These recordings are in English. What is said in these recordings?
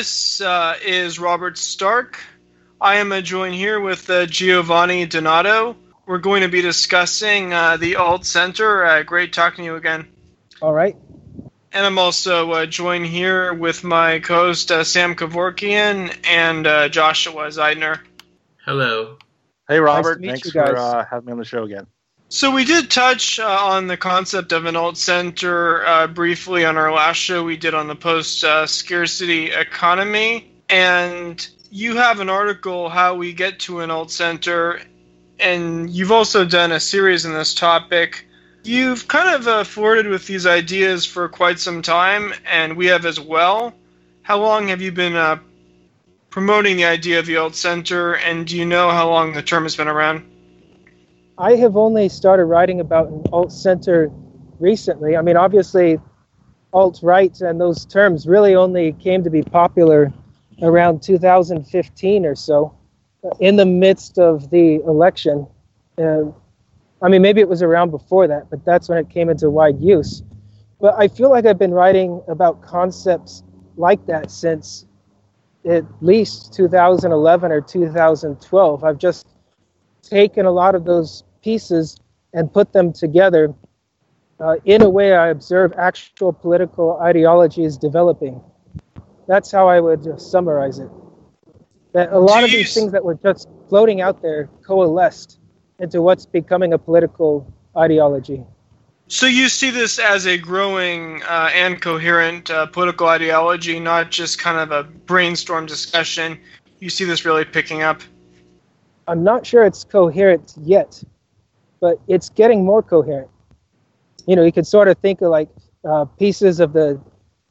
This is Robert Stark. I am joined here with Giovanni Donato. We're going to be discussing the Alt Center. Great talking to you again. All right. And I'm also joined here with my co-host Sam Kevorkian and Joshua Zeidner. Hello. Hey, Robert. Nice Thanks to meet you for having me on the show again. So we did touch on the concept of an alt center briefly on our last show we did on the post-scarcity economy. And you have an article, How We Get to an Alt Center, and you've also done a series on this topic. You've kind of flirted with these ideas for quite some time, and we have as well. How long have you been promoting the idea of the alt center, and do you know how long the term has been around? I have only started writing about an alt center recently. I mean, obviously, alt-right and those terms really only came to be popular around 2015 or so, in the midst of the election. I mean, maybe it was around before that, but that's when it came into wide use. But I feel like I've been writing about concepts like that since at least 2011 or 2012. I've just taken a lot of those pieces and put them together in a way I observe actual political ideologies developing. That's how I would summarize it. That a lot of these things that were just floating out there coalesced into what's becoming a political ideology. So you see this as a growing and coherent political ideology, not just kind of a brainstorm discussion. You see this really picking up? I'm not sure it's coherent yet, but it's getting more coherent. You know, you could sort of think of like pieces of the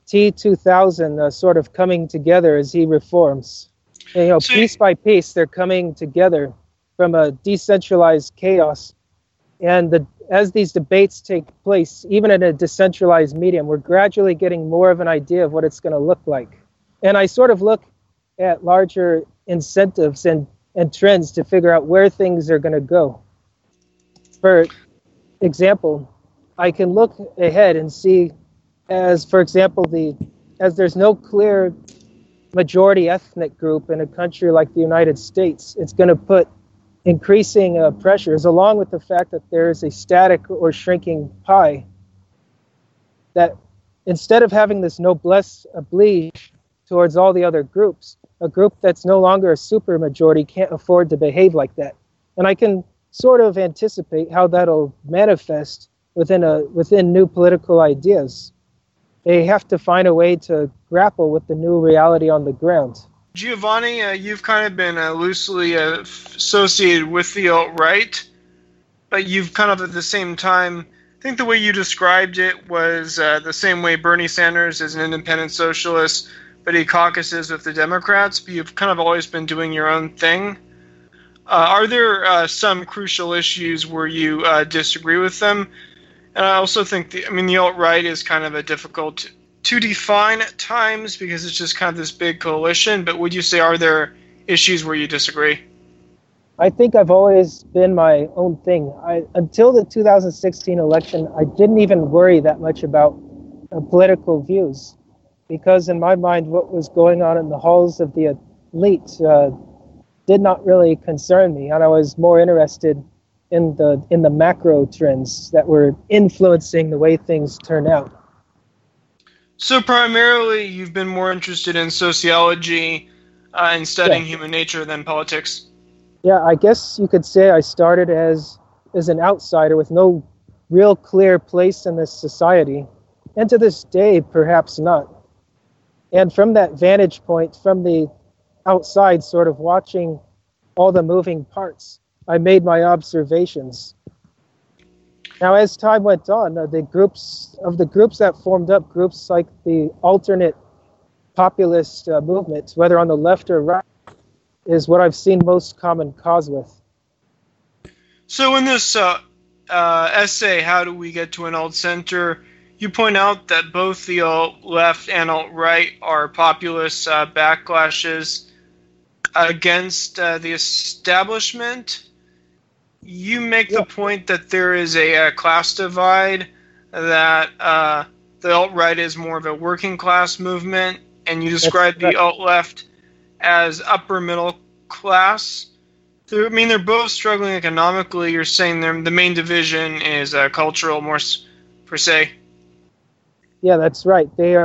T-2000 sort of coming together as he reforms. And, you know, piece by piece, they're coming together from a decentralized chaos. And as these debates take place, even in a decentralized medium, we're gradually getting more of an idea of what it's going to look like. And I sort of look at larger incentives and trends to figure out where things are going to go. For example, I can look ahead and see, as for example, as there's no clear majority ethnic group in a country like the United States, it's going to put increasing pressures, along with the fact that there is a static or shrinking pie, that instead of having this noblesse oblige towards all the other groups, a group that's no longer a supermajority can't afford to behave like that. And I can sort of anticipate how that'll manifest within new political ideas. They have to find a way to grapple with the new reality on the ground. Giovanni, you've kind of been loosely associated with the alt-right, but you've kind of at the same time, I think the way you described it was the same way Bernie Sanders is an independent socialist, but he caucuses with the Democrats, but you've kind of always been doing your own thing. Are there some crucial issues where you disagree with them? And I also think the alt-right is kind of a difficult to define at times because it's just kind of this big coalition, but would you say are there issues where you disagree? I think I've always been my own thing. Until the 2016 election, I didn't even worry that much about political views, because in my mind what was going on in the halls of the elite did not really concern me, and I was more interested in the macro trends that were influencing the way things turn out. So primarily you've been more interested in sociology and studying human nature than politics? Yeah, I guess you could say I started as an outsider with no real clear place in this society, and to this day perhaps not. And from that vantage point, from the outside, sort of watching all the moving parts, I made my observations. Now, as time went on, the groups that formed up, groups like the alternate populist movement, whether on the left or right, is what I've seen most common cause with. So in this essay, How Do We Get to an Alt Center, you point out that both the alt-left and alt-right are populist backlashes against the establishment. You make the point that there is a class divide, that the alt-right is more of a working class movement, and you describe the alt-left as upper middle class. They're both struggling economically. You're saying the main division is cultural, more per se. Yeah, that's right.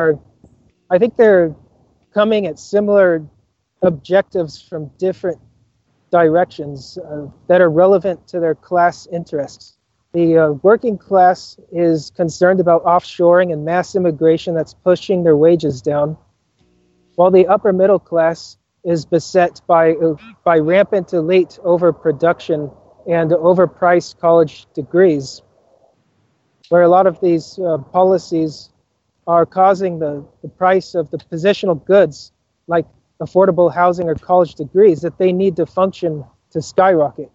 I think they're coming at similar objectives from different directions that are relevant to their class interests. The working class is concerned about offshoring and mass immigration that's pushing their wages down, while the upper middle class is beset by rampant elite overproduction and overpriced college degrees, where a lot of these policies are causing the price of the positional goods, like affordable housing or college degrees, that they need to function to skyrocket.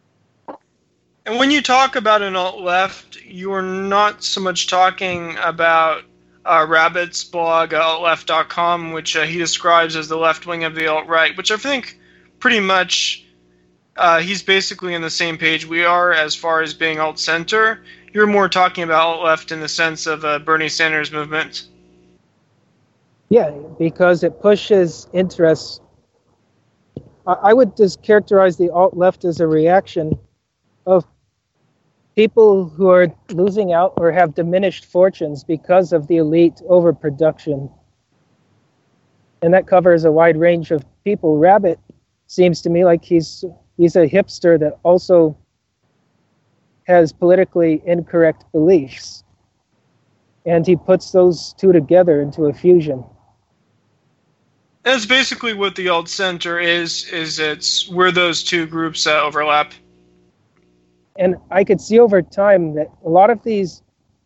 And when you talk about an alt-left, you're not so much talking about Rabbit's blog, altleft.com, which he describes as the left wing of the alt-right, which I think pretty much he's basically on the same page we are as far as being alt-center. You're more talking about alt-left in the sense of Bernie Sanders movement. Yeah, because it pushes interests. I would just characterize the alt-left as a reaction of people who are losing out or have diminished fortunes because of the elite overproduction. And that covers a wide range of people. Rabbit seems to me like he's a hipster that also has politically incorrect beliefs. And he puts those two together into a fusion. That's basically what the alt-center is it's where those two groups overlap. And I could see over time that a lot of these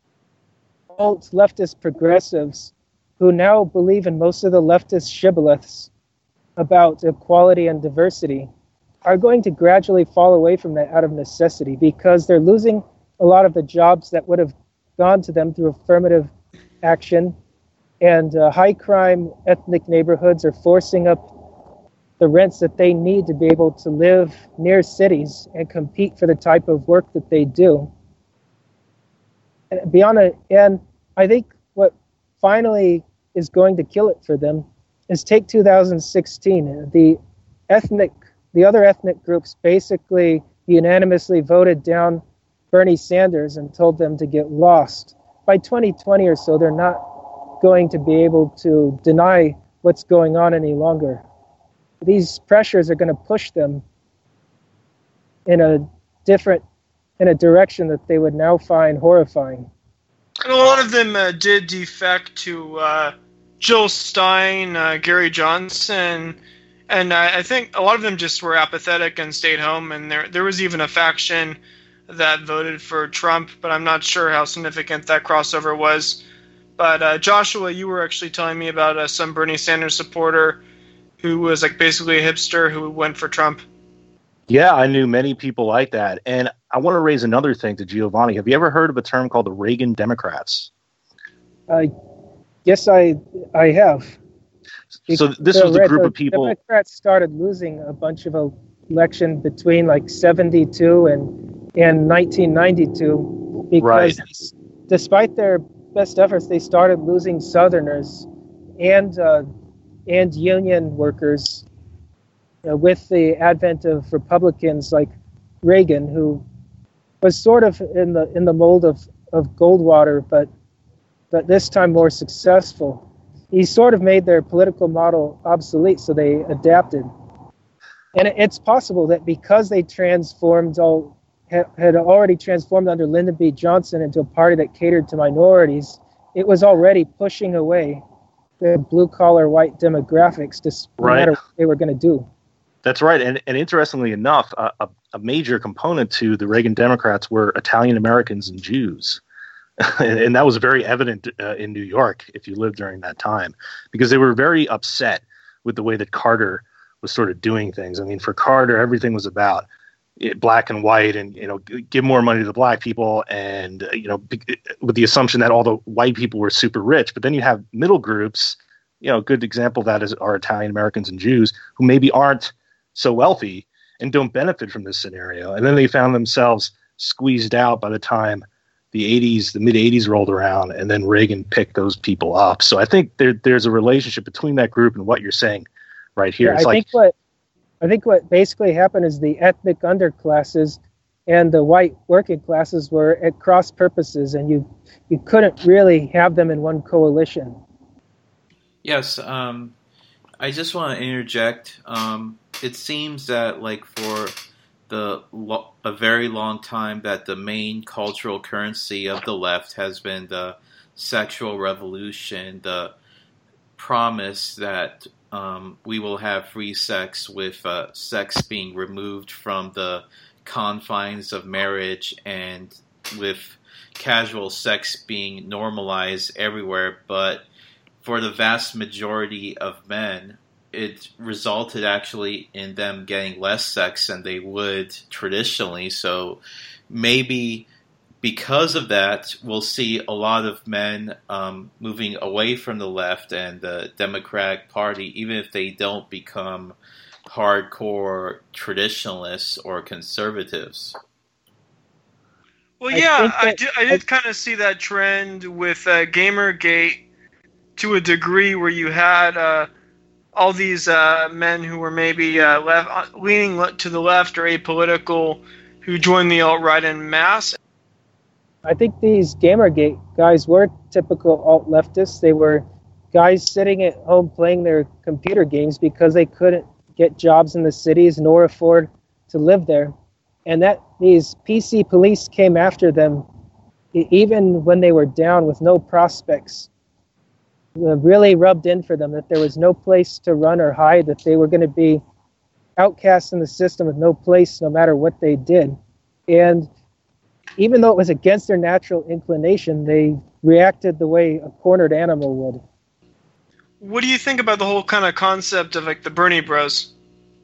alt-leftist progressives who now believe in most of the leftist shibboleths about equality and diversity are going to gradually fall away from that out of necessity, because they're losing a lot of the jobs that would have gone to them through affirmative action, and high crime ethnic neighborhoods are forcing up the rents that they need to be able to live near cities and compete for the type of work that they do. And I think what finally is going to kill it for them is take 2016. The other ethnic groups basically unanimously voted down Bernie Sanders and told them to get lost. By 2020 or so, they're not going to be able to deny what's going on any longer. These pressures are going to push them in a direction that they would now find horrifying. And a lot of them did defect to Jill Stein, Gary Johnson, and I think a lot of them just were apathetic and stayed home. And there was even a faction that voted for Trump, but I'm not sure how significant that crossover was. But Joshua, you were actually telling me about some Bernie Sanders supporter who was like basically a hipster who went for Trump. Yeah, I knew many people like that. And I want to raise another thing to Giovanni. Have you ever heard of a term called the Reagan Democrats? Yes, I have. So this was the group of people. Democrats started losing a bunch of election between like 72 and 1992 because right. Despite their best efforts, they started losing Southerners and union workers with the advent of Republicans like Reagan, who was sort of in the mold of Goldwater, but this time more successful. He sort of made their political model obsolete, so they adapted. And it's possible that because they had already transformed under Lyndon B. Johnson into a party that catered to minorities, it was already pushing away the blue-collar white demographics, no matter what they were going to do. That's right. And interestingly enough, a major component to the Reagan Democrats were Italian Americans and Jews. And that was very evident in New York, if you lived during that time, because they were very upset with the way that Carter was sort of doing things. I mean, for Carter, everything was about black and white and, give more money to the black people and, with the assumption that all the white people were super rich. But then you have middle groups, a good example of that are Italian Americans and Jews who maybe aren't so wealthy and don't benefit from this scenario. And then they found themselves squeezed out by the time the mid 80s rolled around, and then Reagan picked those people up. So I think there's a relationship between that group and what you're saying right here. Yeah, I think what basically happened is the ethnic underclasses and the white working classes were at cross purposes, and you couldn't really have them in one coalition. Yes, I just want to interject. It seems that, like, for a very long time, that the main cultural currency of the left has been the sexual revolution, the promise that we will have free sex, with sex being removed from the confines of marriage, and with casual sex being normalized everywhere. But for the vast majority of men, it resulted actually in them getting less sex than they would traditionally. So maybe because of that, we'll see a lot of men moving away from the left and the Democratic Party, even if they don't become hardcore traditionalists or conservatives. Well, yeah, I did kind of see that trend with Gamergate to a degree, where you had all these men who were maybe leaning to the left or apolitical, who joined the alt-right en masse. I think these Gamergate guys were typical alt-leftists. They were guys sitting at home playing their computer games because they couldn't get jobs in the cities nor afford to live there. And that these PC police came after them even when they were down with no prospects. Really rubbed in for them that there was no place to run or hide, that they were going to be outcasts in the system with no place no matter what they did. And even though it was against their natural inclination, they reacted the way a cornered animal would. What do you think about the whole kind of concept of, like, the Bernie Bros?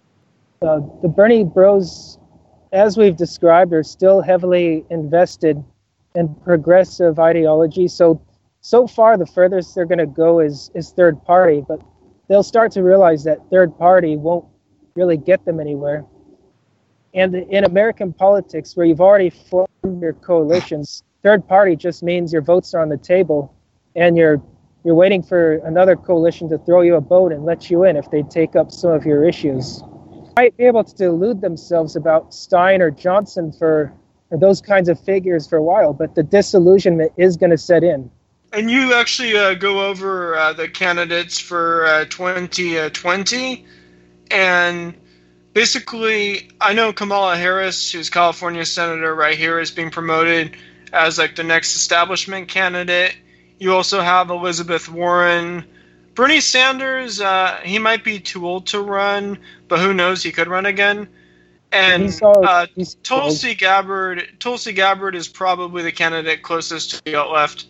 The Bernie Bros, as we've described, are still heavily invested in progressive ideology. So far, the furthest they're going to go is third party, but they'll start to realize that third party won't really get them anywhere. And in American politics, where you've already formed your coalitions, third party just means your votes are on the table, and you're waiting for another coalition to throw you a bone and let you in if they take up some of your issues. They might be able to delude themselves about Stein or Johnson or those kinds of figures for a while, but the disillusionment is going to set in. And you actually go over the candidates for 2020, and basically, I know Kamala Harris, who's California Senator right here, is being promoted as, like, the next establishment candidate. You also have Elizabeth Warren. Bernie Sanders, he might be too old to run, but who knows, he could run again. And Tulsi Gabbard is probably the candidate closest to the alt-left.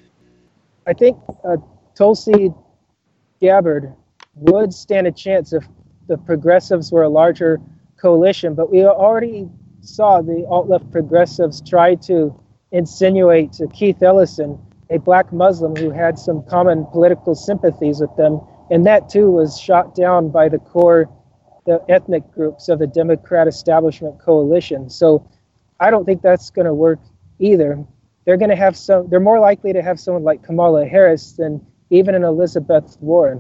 I think Tulsi Gabbard would stand a chance if the progressives were a larger coalition, but we already saw the alt-left progressives try to insinuate to Keith Ellison, a black Muslim who had some common political sympathies with them, and that too was shot down by the ethnic groups of the Democrat establishment coalition. So I don't think that's going to work either. They're more likely to have someone like Kamala Harris than even an Elizabeth Warren.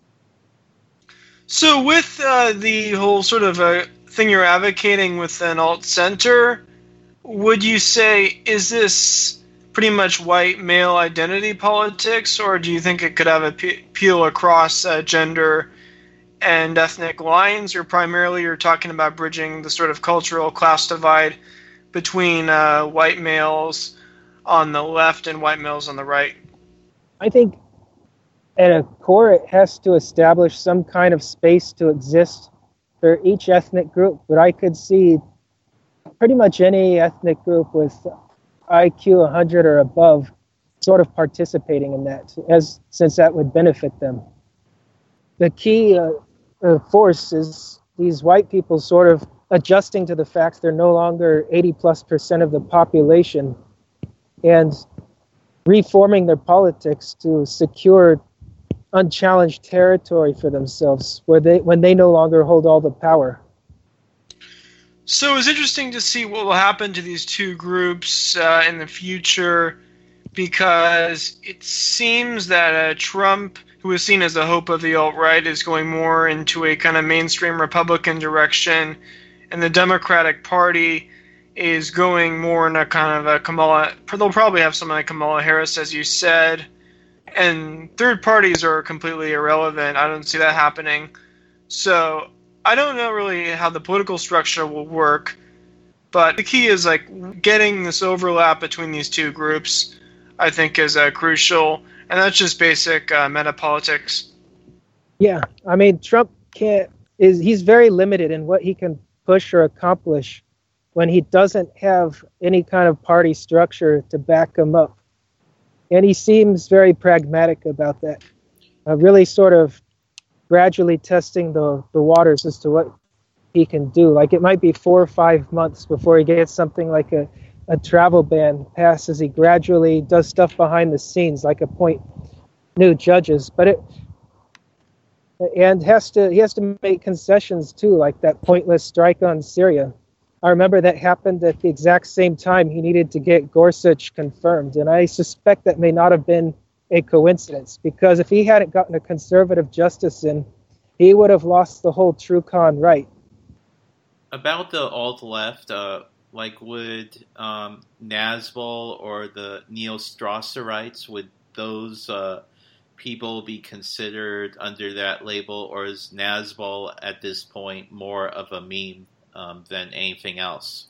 So with the whole sort of thing you're advocating with an alt-center, would you say, is this pretty much white male identity politics, or do you think it could have appeal across gender and ethnic lines, or primarily you're talking about bridging the sort of cultural class divide between white males on the left and white males on the right? I think at a core, it has to establish some kind of space to exist for each ethnic group, but I could see pretty much any ethnic group with IQ 100 or above sort of participating in that, since that would benefit them. The key force is these white people sort of adjusting to the fact they're no longer 80+% of the population and reforming their politics to secure unchallenged territory for themselves when they no longer hold all the power. So it's interesting to see what will happen to these two groups in the future, because it seems that Trump, who is seen as the hope of the alt-right, is going more into a kind of mainstream Republican direction, and the Democratic Party is going more in a kind of a Kamala. They'll probably have someone like Kamala Harris, as you said, and third parties are completely irrelevant. I don't see that happening. So I don't know really how the political structure will work, but the key is like getting this overlap between these two groups, I think, is crucial, and that's just basic meta politics. Yeah, I mean, Trump he's very limited in what he can push or accomplish when he doesn't have any kind of party structure to back him up. And he seems very pragmatic about that, really sort of gradually testing the waters as to what he can do. Like, it might be 4 or 5 months before he gets something like a travel ban passed, as he gradually does stuff behind the scenes, like appoint new judges. But he has to make concessions too, like that pointless strike on Syria. I remember that happened at the exact same time he needed to get Gorsuch confirmed, and I suspect that may not have been a coincidence, because if he hadn't gotten a conservative justice in, he would have lost the whole True-Con right. About the alt-left, would Nazbol or the neo-Strasserites, would those people be considered under that label, or is Nazbol at this point more of a meme than anything else?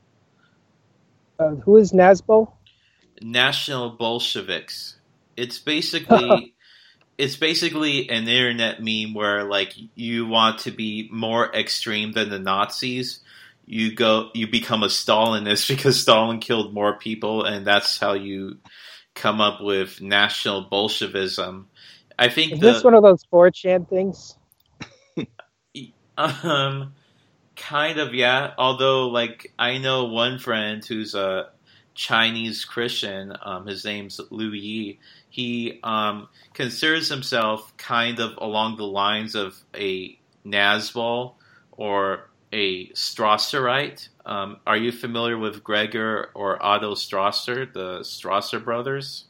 Who is Nazbol? National Bolsheviks. It's basically an internet meme where, like, you want to be more extreme than the Nazis. You become a Stalinist because Stalin killed more people, and that's how you come up with National Bolshevism. I think is this one of those 4chan things? Kind of, yeah. Although, like, I know one friend who's a Chinese Christian. His name's Liu Yi. He considers himself kind of along the lines of a Nazbol or a Strasserite. Are you familiar with Gregor or Otto Strasser, the Strasser brothers?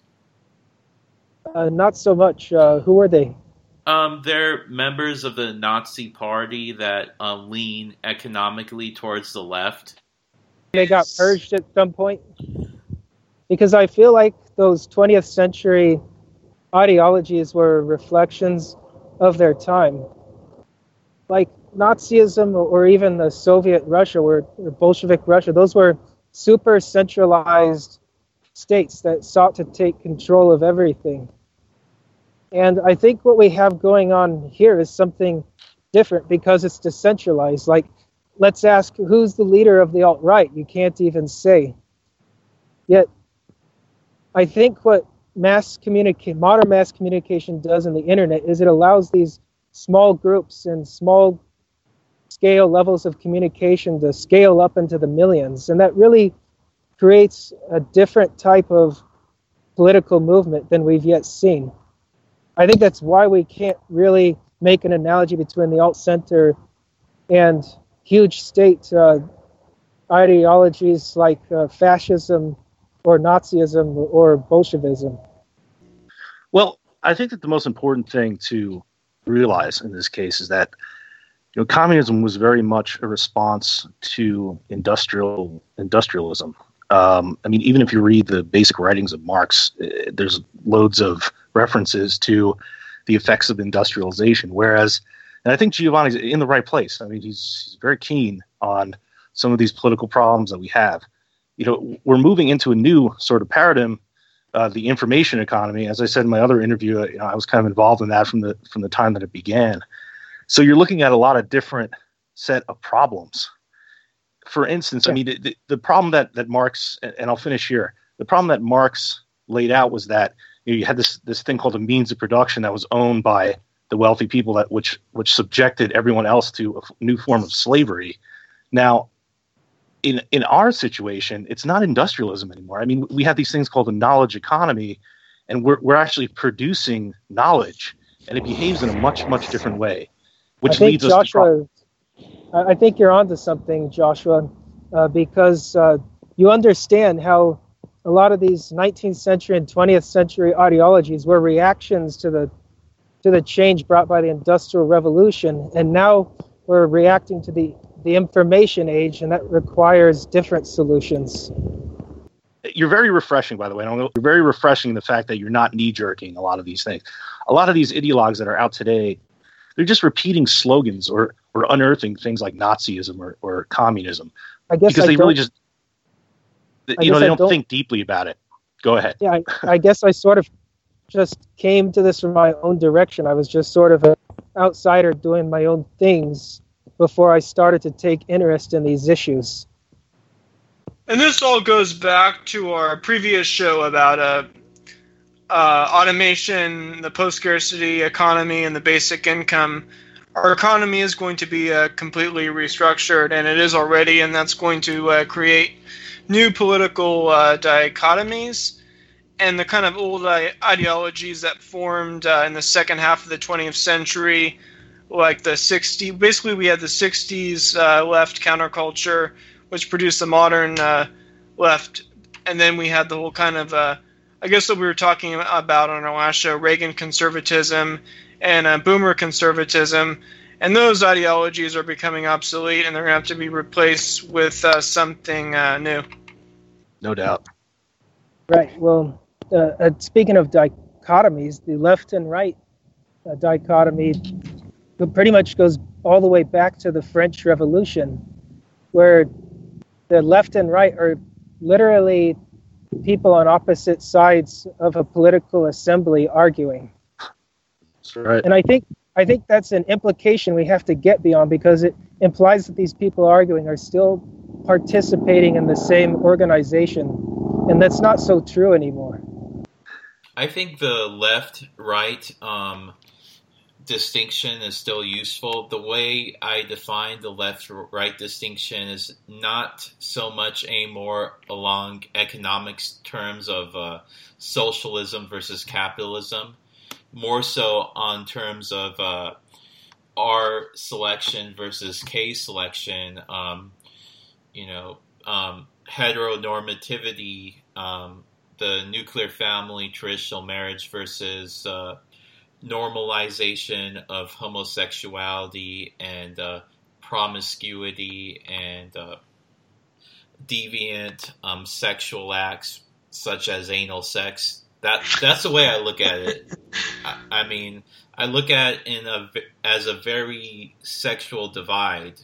Not so much. Who are they? They're members of the Nazi Party that lean economically towards the left. They got purged at some point? Because I feel like those 20th century ideologies were reflections of their time. Like Nazism or even the Soviet Russia or Bolshevik Russia, those were super centralized states that sought to take control of everything. And I think what we have going on here is something different because it's decentralized. Like, let's ask, who's the leader of the alt-right? You can't even say. Yet, I think what modern mass communication does in the internet is it allows these small groups and small scale levels of communication to scale up into the millions. And that really creates a different type of political movement than we've yet seen. I think that's why we can't really make an analogy between the alt-center and huge state ideologies like fascism or Nazism or Bolshevism. Well, I think that the most important thing to realize in this case is that communism was very much a response to industrialism. I mean, even if you read the basic writings of Marx, there's loads of references to the effects of industrialization. Whereas, and I think Giovanni's in the right place. I mean, he's very keen on some of these political problems that we have. We're moving into a new sort of paradigm, the information economy. As I said in my other interview, I was kind of involved in that from the time that it began. So you're looking at a lot of different set of problems. For instance, I mean, the problem that Marx, and I'll finish here, the problem that Marx laid out was that you had this thing called a means of production that was owned by the wealthy people, which subjected everyone else to a new form of slavery. Now, in our situation, it's not industrialism anymore. I mean, we have these things called the knowledge economy, and we're actually producing knowledge, and it behaves in a much, much different way, which leads us to I think you're onto something, Joshua, because you understand how a lot of these 19th century and 20th century ideologies were reactions to the change brought by the Industrial Revolution, and now we're reacting to the information age, and that requires different solutions. You're very refreshing, by the way. You're very refreshing in the fact that you're not knee-jerking a lot of these things. A lot of these ideologues that are out today, they're just repeating slogans or unearthing things like Nazism or communism. I guess because they really just, they don't think deeply about it. Go ahead. Yeah, I guess I sort of just came to this from my own direction. I was just sort of an outsider doing my own things before I started to take interest in these issues. And this all goes back to our previous show about automation, the post-scarcity economy, and the basic income. Our economy is going to be completely restructured, and it is already, and that's going to create new political dichotomies. And the kind of old ideologies that formed in the second half of the 20th century, like the 60s. Basically, we had the 60s left counterculture, which produced the modern left. And then we had the whole kind of, I guess what we were talking about on our last show, Reagan conservatism and boomer conservatism. And those ideologies are becoming obsolete, and they're going to have to be replaced with something new. No doubt. Right. Well, speaking of dichotomies, the left and right dichotomy pretty much goes all the way back to the French Revolution, where the left and right are literally people on opposite sides of a political assembly arguing. That's right. And I think that's an implication we have to get beyond, because it implies that these people arguing are still participating in the same organization, and that's not so true anymore. I think the left-right distinction is still useful. The way I define the left-right distinction is not so much anymore along economics terms of socialism versus capitalism, more so on terms of R selection versus K selection, heteronormativity, the nuclear family, traditional marriage versus normalization of homosexuality and promiscuity and deviant sexual acts such as anal sex. That's the way I look at it. I mean, I look at it as a very sexual divide.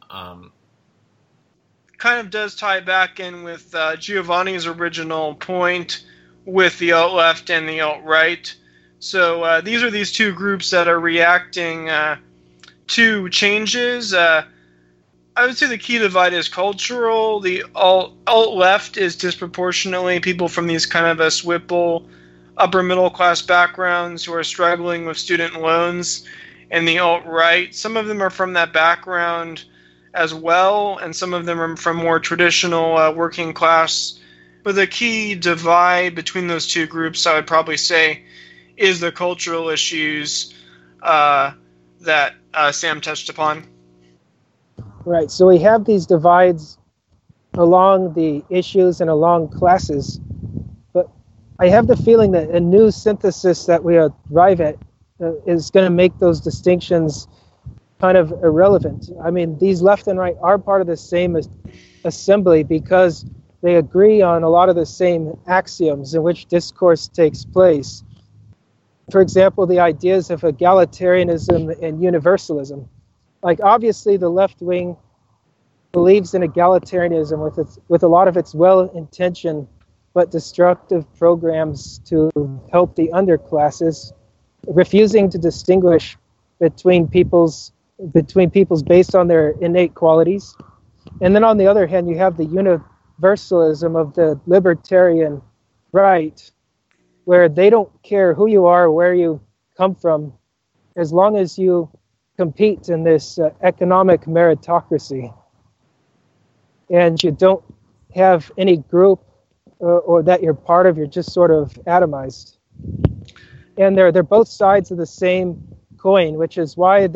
Kind of does tie back in with Giovanni's original point with the alt-left and the alt-right. So these are these two groups that are reacting to changes. I would say the key divide is cultural. The alt-left is disproportionately people from these kind of SWIPL, upper middle class backgrounds who are struggling with student loans. And the alt-right, some of them are from that background as well, and some of them are from more traditional working class. But the key divide between those two groups, I would probably say, is the cultural issues that Sam touched upon. Right, so we have these divides along the issues and along classes, but I have the feeling that a new synthesis that we arrive at is going to make those distinctions kind of irrelevant. I mean, these left and right are part of the same assembly because they agree on a lot of the same axioms in which discourse takes place. For example, the ideas of egalitarianism and universalism. Like, obviously, the left wing believes in egalitarianism with a lot of its well-intentioned but destructive programs to help the underclasses, refusing to distinguish between peoples based on their innate qualities. And then on the other hand, you have the universalism of the libertarian right, where they don't care who you are, where you come from, as long as you compete in this economic meritocracy. And you don't have any group or that you're part of, you're just sort of atomized. And they're both sides of the same coin, which is why they're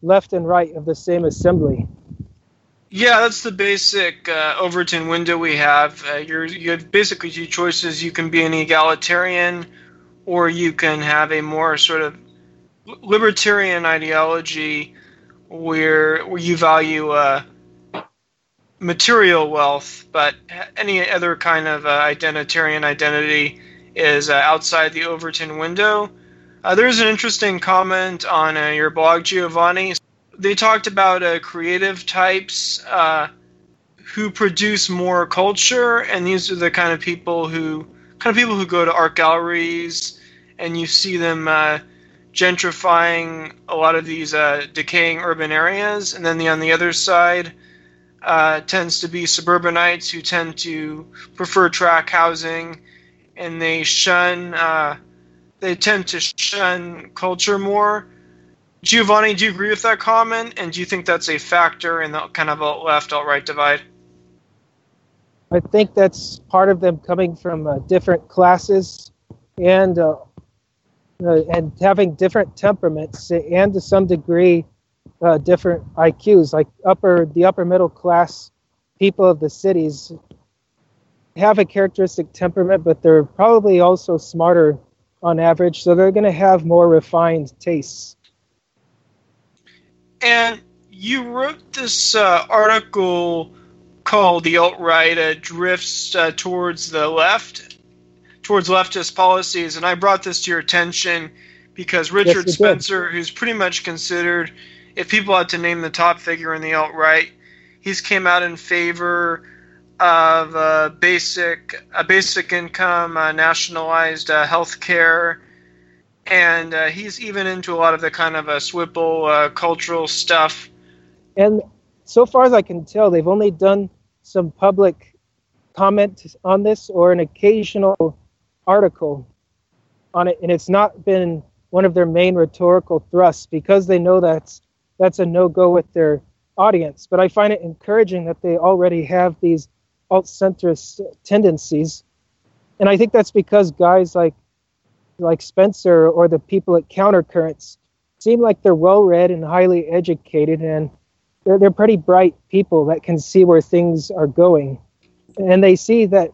left and right of the same assembly. Yeah, that's the basic Overton window we have. You have basically two choices. You can be an egalitarian, or you can have a more sort of libertarian ideology where you value material wealth, but any other kind of identitarian identity is outside the Overton window. There's an interesting comment on your blog, Giovanni. They talked about creative types who produce more culture, and these are the kind of people who go to art galleries, and you see them gentrifying a lot of these decaying urban areas. And then on the other side tends to be suburbanites who tend to prefer tract housing, and they tend to shun culture more. Giovanni, do you agree with that comment? And do you think that's a factor in the kind of alt-left, alt-right divide? I think that's part of them coming from different classes and having different temperaments and to some degree different IQs. Like the upper middle class people of the cities have a characteristic temperament, but they're probably also smarter on average, so they're going to have more refined tastes. And you wrote this article called "The Alt-Right Drifts Towards the Left," towards leftist policies, and I brought this to your attention because Richard Spencer, who's pretty much considered, if people had to name the top figure in the alt-right, he's came out in favor of basic income, nationalized health care, and he's even into a lot of the kind of Swipple cultural stuff. And so far as I can tell, they've only done some public comment on this or an occasional article on it, and it's not been one of their main rhetorical thrusts because they know that's a no-go with their audience. But I find it encouraging that they already have these alt-centrist tendencies, and I think that's because guys like Spencer or the people at Countercurrents seem like they're well-read and highly educated, and they're pretty bright people that can see where things are going. And they see that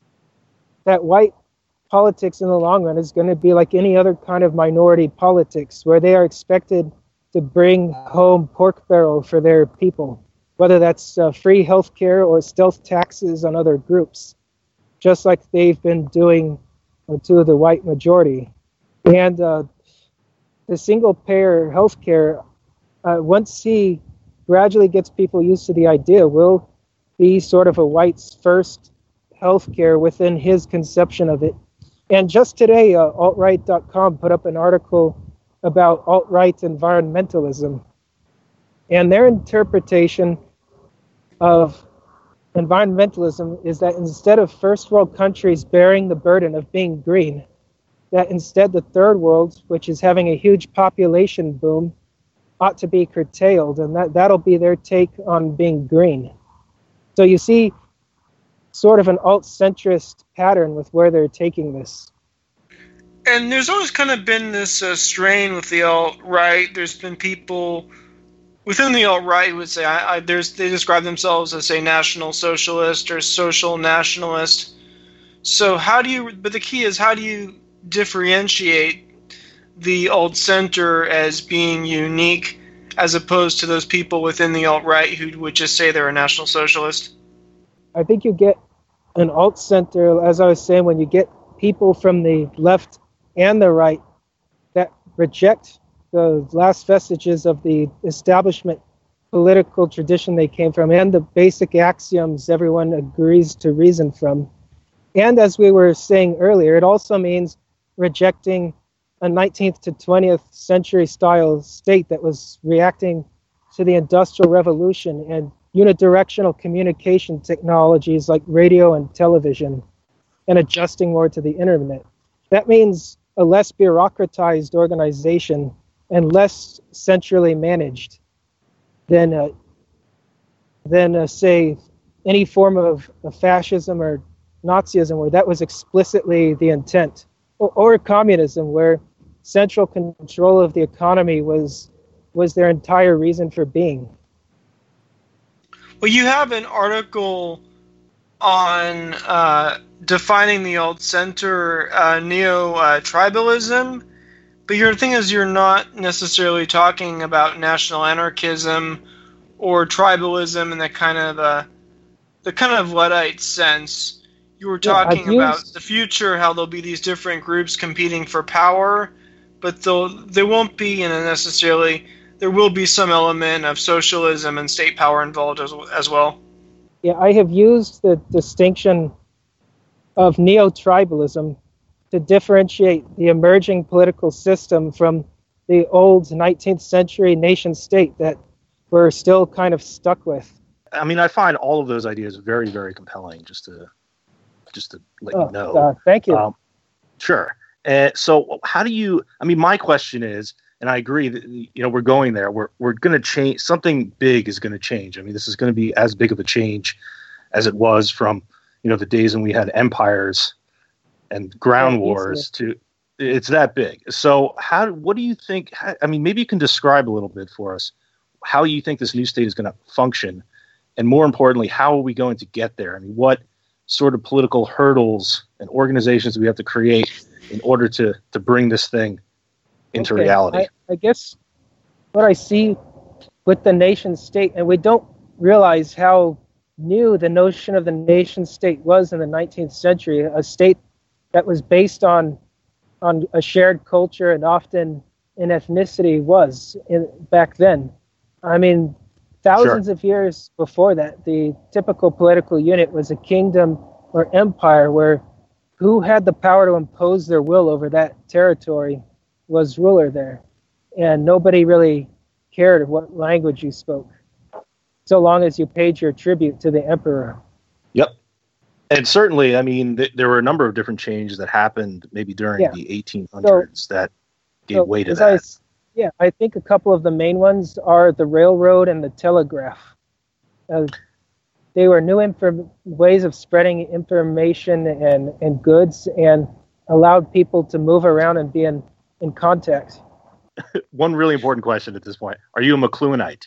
white politics in the long run is going to be like any other kind of minority politics, where they are expected to bring home pork barrel for their people, whether that's free health care or stealth taxes on other groups, just like they've been doing to the white majority. And the single-payer health care, once he gradually gets people used to the idea, will be sort of a white's first health care within his conception of it. And just today, altright.com put up an article about alt-right environmentalism. And their interpretation of environmentalism is that instead of first world countries bearing the burden of being green, that instead the third world, which is having a huge population boom, ought to be curtailed, and that'll be their take on being green. So you see sort of an alt-centrist pattern with where they're taking this. And there's always kind of been this strain with the alt-right. There's been people within the alt-right who would say they describe themselves as a national socialist or social nationalist. So but the key is, how do you differentiate the alt-center as being unique as opposed to those people within the alt-right who would just say they're a national socialist? I think you get an alt-center, as I was saying, when you get people from the left and the right that reject the last vestiges of the establishment political tradition they came from and the basic axioms everyone agrees to reason from. And as we were saying earlier, it also means rejecting a 19th to 20th century style state that was reacting to the Industrial Revolution and unidirectional communication technologies like radio and television, and adjusting more to the internet. That means a less bureaucratized organization and less centrally managed than say, any form of fascism or Nazism, where that was explicitly the intent, or communism, where central control of the economy was was their entire reason for being. Well, you have an article on defining the alt-center neo-tribalism, but your thing is you're not necessarily talking about national anarchism or tribalism in the kind of Luddite sense. You were talking about the future, how there'll be these different groups competing for power, but there won't be necessarily. There will be some element of socialism and state power involved as well. Yeah, I have used the distinction of neo-tribalism to differentiate the emerging political system from the old 19th century nation state that we're still kind of stuck with. I mean, I find all of those ideas very, very compelling, just to let you know. Thank you. Sure. So how do you, I mean, my question is, and I agree that, we're going there. We're going to change. Something big is going to change. I mean, this is going to be as big of a change as it was from, the days when we had empires and ground wars to, it's that big. So what do you think, I mean, maybe you can describe a little bit for us how you think this new state is going to function. And more importantly, how are we going to get there? I mean, what sort of political hurdles and organizations do we have to create in order to bring this thing into reality? I guess what I see with the nation state, and we don't realize how new the notion of the nation state was in the 19th century, a state that was based on a shared culture and often in ethnicity back then. I mean, thousands of years before that, the typical political unit was a kingdom or empire where who had the power to impose their will over that territory was ruler there, and nobody really cared what language you spoke, so long as you paid your tribute to the emperor. Yep. And certainly, I mean, there were a number of different changes that happened maybe during the 1800s that gave way to that. I think a couple of the main ones are the railroad and the telegraph. They were new ways of spreading information and goods, and allowed people to move around and be in contact. One really important question at this point. Are you a McLuhanite?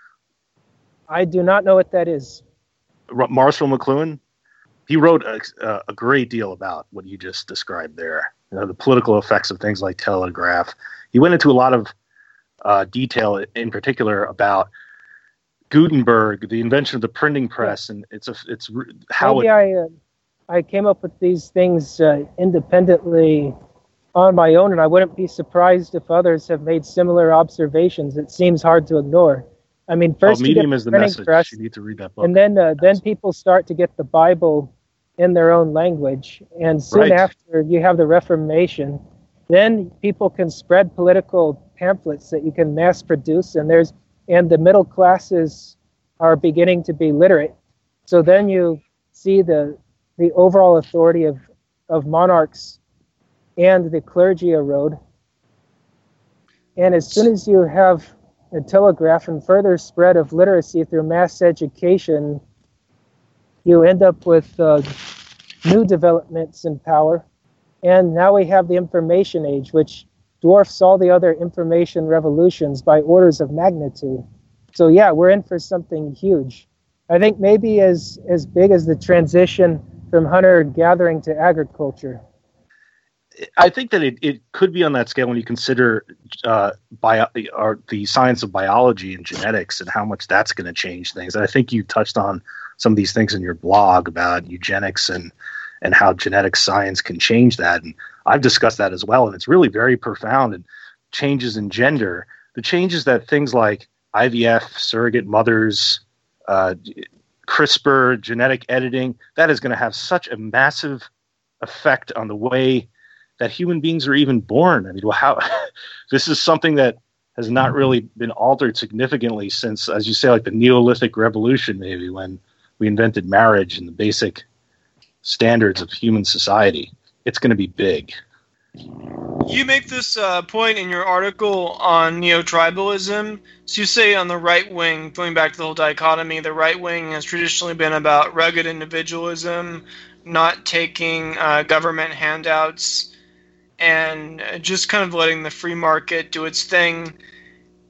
I do not know what that is. Marshall McLuhan? He wrote a great deal about what you just described there. The political effects of things like telegraph. He went into a lot of detail, in particular, about Gutenberg, the invention of the printing press, and it's how I came up with these things independently on my own, and I wouldn't be surprised if others have made similar observations. It seems hard to ignore. I mean, first Medium is the message. Press, you need to read that book. And then people start to get the Bible in their own language, and soon after you have the Reformation. Then people can spread political pamphlets that you can mass produce, and the middle classes are beginning to be literate. So then you see the overall authority of monarchs and the clergy erode. And as soon as you have a telegraph and further spread of literacy through mass education, you end up with new developments in power. And now we have the information age, which dwarfs all the other information revolutions by orders of magnitude. So yeah, we're in for something huge. I think maybe as big as the transition from hunter-gathering to agriculture. I think that it could be on that scale when you consider the science of biology and genetics and how much that's going to change things. And I think you touched on some of these things in your blog about eugenics and how genetic science can change that. And I've discussed that as well. And it's really very profound. And changes in gender, the changes that things like IVF, surrogate mothers, CRISPR, genetic editing, that is going to have such a massive effect on the way that human beings are even born. I mean, this is something that has not really been altered significantly since, as you say, like the Neolithic Revolution, maybe, when we invented marriage and the basic standards of human society. It's going to be big. You make this point in your article on neo-tribalism. So you say on the right wing, going back to the whole dichotomy, the right wing has traditionally been about rugged individualism, not taking government handouts, and just kind of letting the free market do its thing.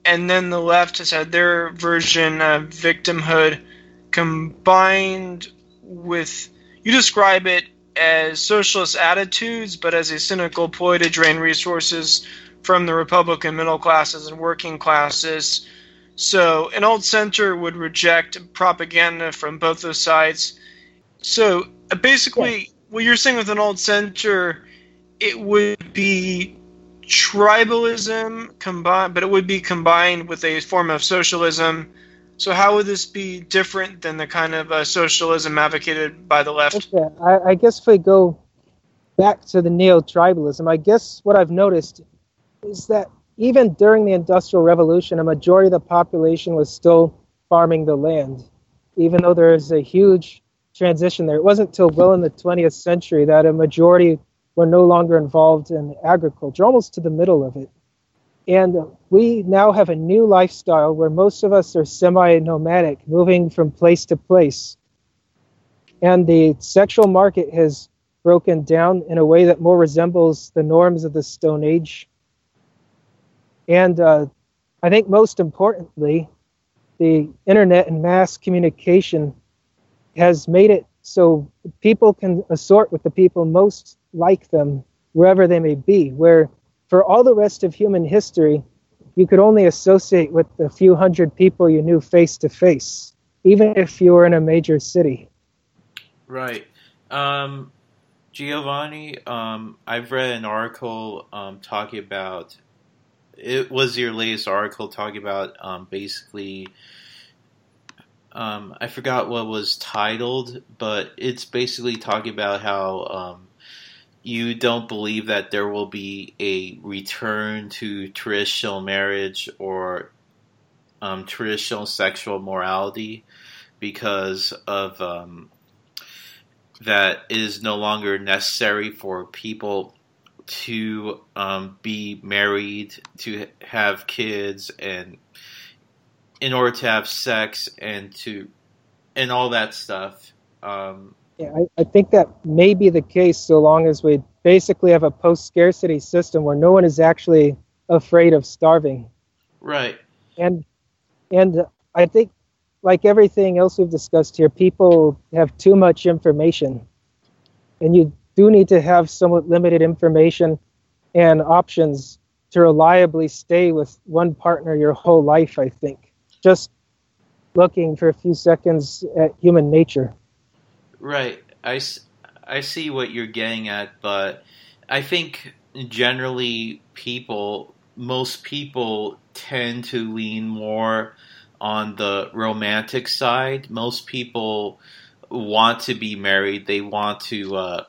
and then the left has had their version of victimhood combined with, you describe it as socialist attitudes, but as a cynical ploy to drain resources from the Republican middle classes and working classes. So an old center would reject propaganda from both those sides. So basically, what you're saying with an old center, it would be tribalism combined, but it would be combined with a form of socialism. So how would this be different than the kind of socialism advocated by the left? Okay, I guess if we go back to the neo-tribalism, I guess what I've noticed is that even during the Industrial Revolution, a majority of the population was still farming the land, even though there is a huge transition there. It wasn't until well in the 20th century that a majority were no longer involved in agriculture, almost to the middle of it. And we now have a new lifestyle where most of us are semi-nomadic, moving from place to place. And the sexual market has broken down in a way that more resembles the norms of the Stone Age. And I think most importantly, the internet and mass communication has made it so people can assort with the people most like them wherever they may be, where for all the rest of human history, you could only associate with the few hundred people you knew face to face, even if you were in a major city. Right. Giovanni, I've read an article talking about, it was your latest article talking about basically, I forgot what was titled, but it's basically talking about how you don't believe that there will be a return to traditional marriage or traditional sexual morality because of that it is no longer necessary for people to be married, to have kids, and in order to have sex and all that stuff. Yeah, I think that may be the case so long as we basically have a post-scarcity system where no one is actually afraid of starving. Right. And I think, like everything else we've discussed here, people have too much information. And you do need to have somewhat limited information and options to reliably stay with one partner your whole life, I think. Just looking for a few seconds at human nature. Right. I see what you're getting at, but I think generally most people tend to lean more on the romantic side. Most people want to be married. They want to,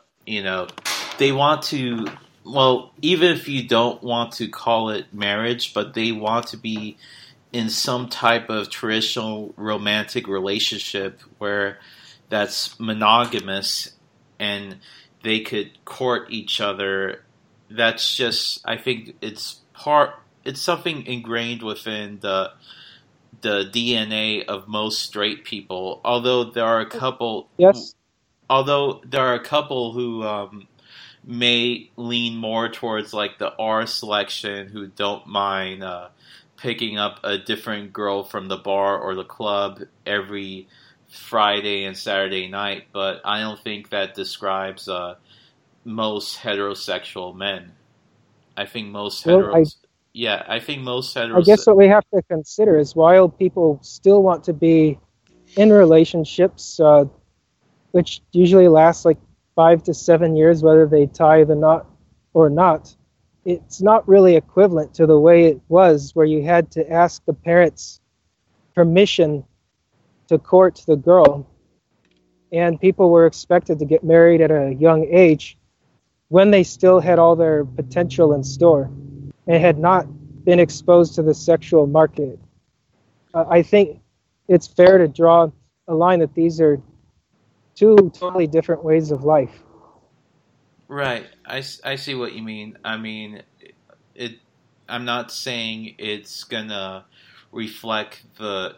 well, even if you don't want to call it marriage, but they want to be in some type of traditional romantic relationship where that's monogamous and they could court each other. That's just, I think it's something ingrained within the DNA of most straight people. Although there are a couple, yes. Although there are a couple who may lean more towards like the R selection, who don't mind picking up a different girl from the bar or the club every Friday and Saturday night, but I don't think that describes most heterosexual men. I think most I think most heterosexual. I guess what we have to consider is while people still want to be in relationships, which usually last like 5 to 7 years, whether they tie the knot or not, it's not really equivalent to the way it was, where you had to ask the parents' permission to court the girl, and people were expected to get married at a young age when they still had all their potential in store and had not been exposed to the sexual market. I think it's fair to draw a line that these are two totally different ways of life. Right. I see what you mean. I mean, I'm not saying it's gonna reflect the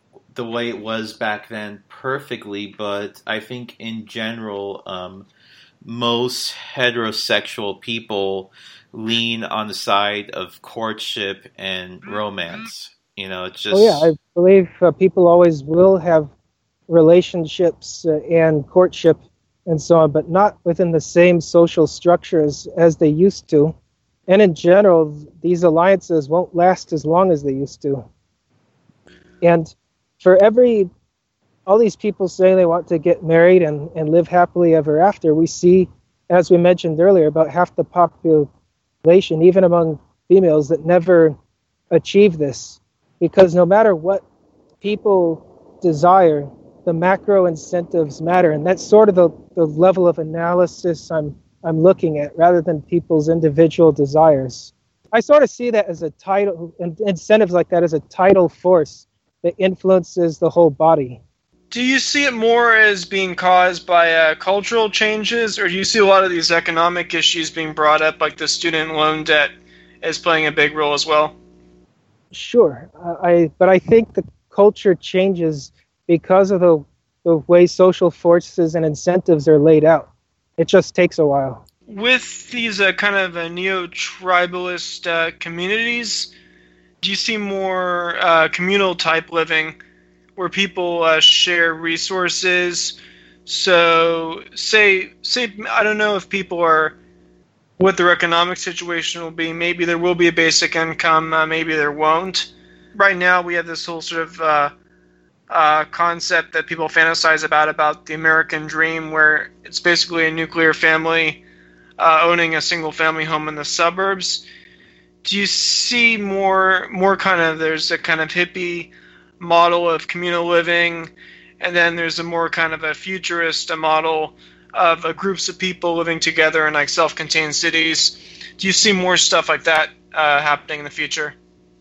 way it was back then perfectly, but I think in general, most heterosexual people lean on the side of courtship and romance. It's just. Oh yeah, I believe people always will have relationships and courtship and so on, but not within the same social structures as they used to. And in general, these alliances won't last as long as they used to. And for all these people saying they want to get married and live happily ever after, we see, as we mentioned earlier, about half the population, even among females, that never achieve this. Because no matter what people desire, the macro incentives matter. And that's sort of the level of analysis I'm looking at, rather than people's individual desires. I sort of see that as a tidal, incentives like that as a tidal force that influences the whole body. Do you see it more as being caused by cultural changes, or do you see a lot of these economic issues being brought up, like the student loan debt, as playing a big role as well? Sure, but I think the culture changes because of the way social forces and incentives are laid out. It just takes a while. With these kind of neo-tribalist communities, do you see more communal type living where people share resources? So say I don't know if people are, what their economic situation will be. Maybe there will be a basic income, maybe there won't. Right now we have this whole sort of concept that people fantasize about the American dream, where it's basically a nuclear family owning a single family home in the suburbs. Do you see more kind of, there's a kind of hippie model of communal living, and then there's a more kind of a futurist model of groups of people living together in like self-contained cities? Do you see more stuff like that happening in the future?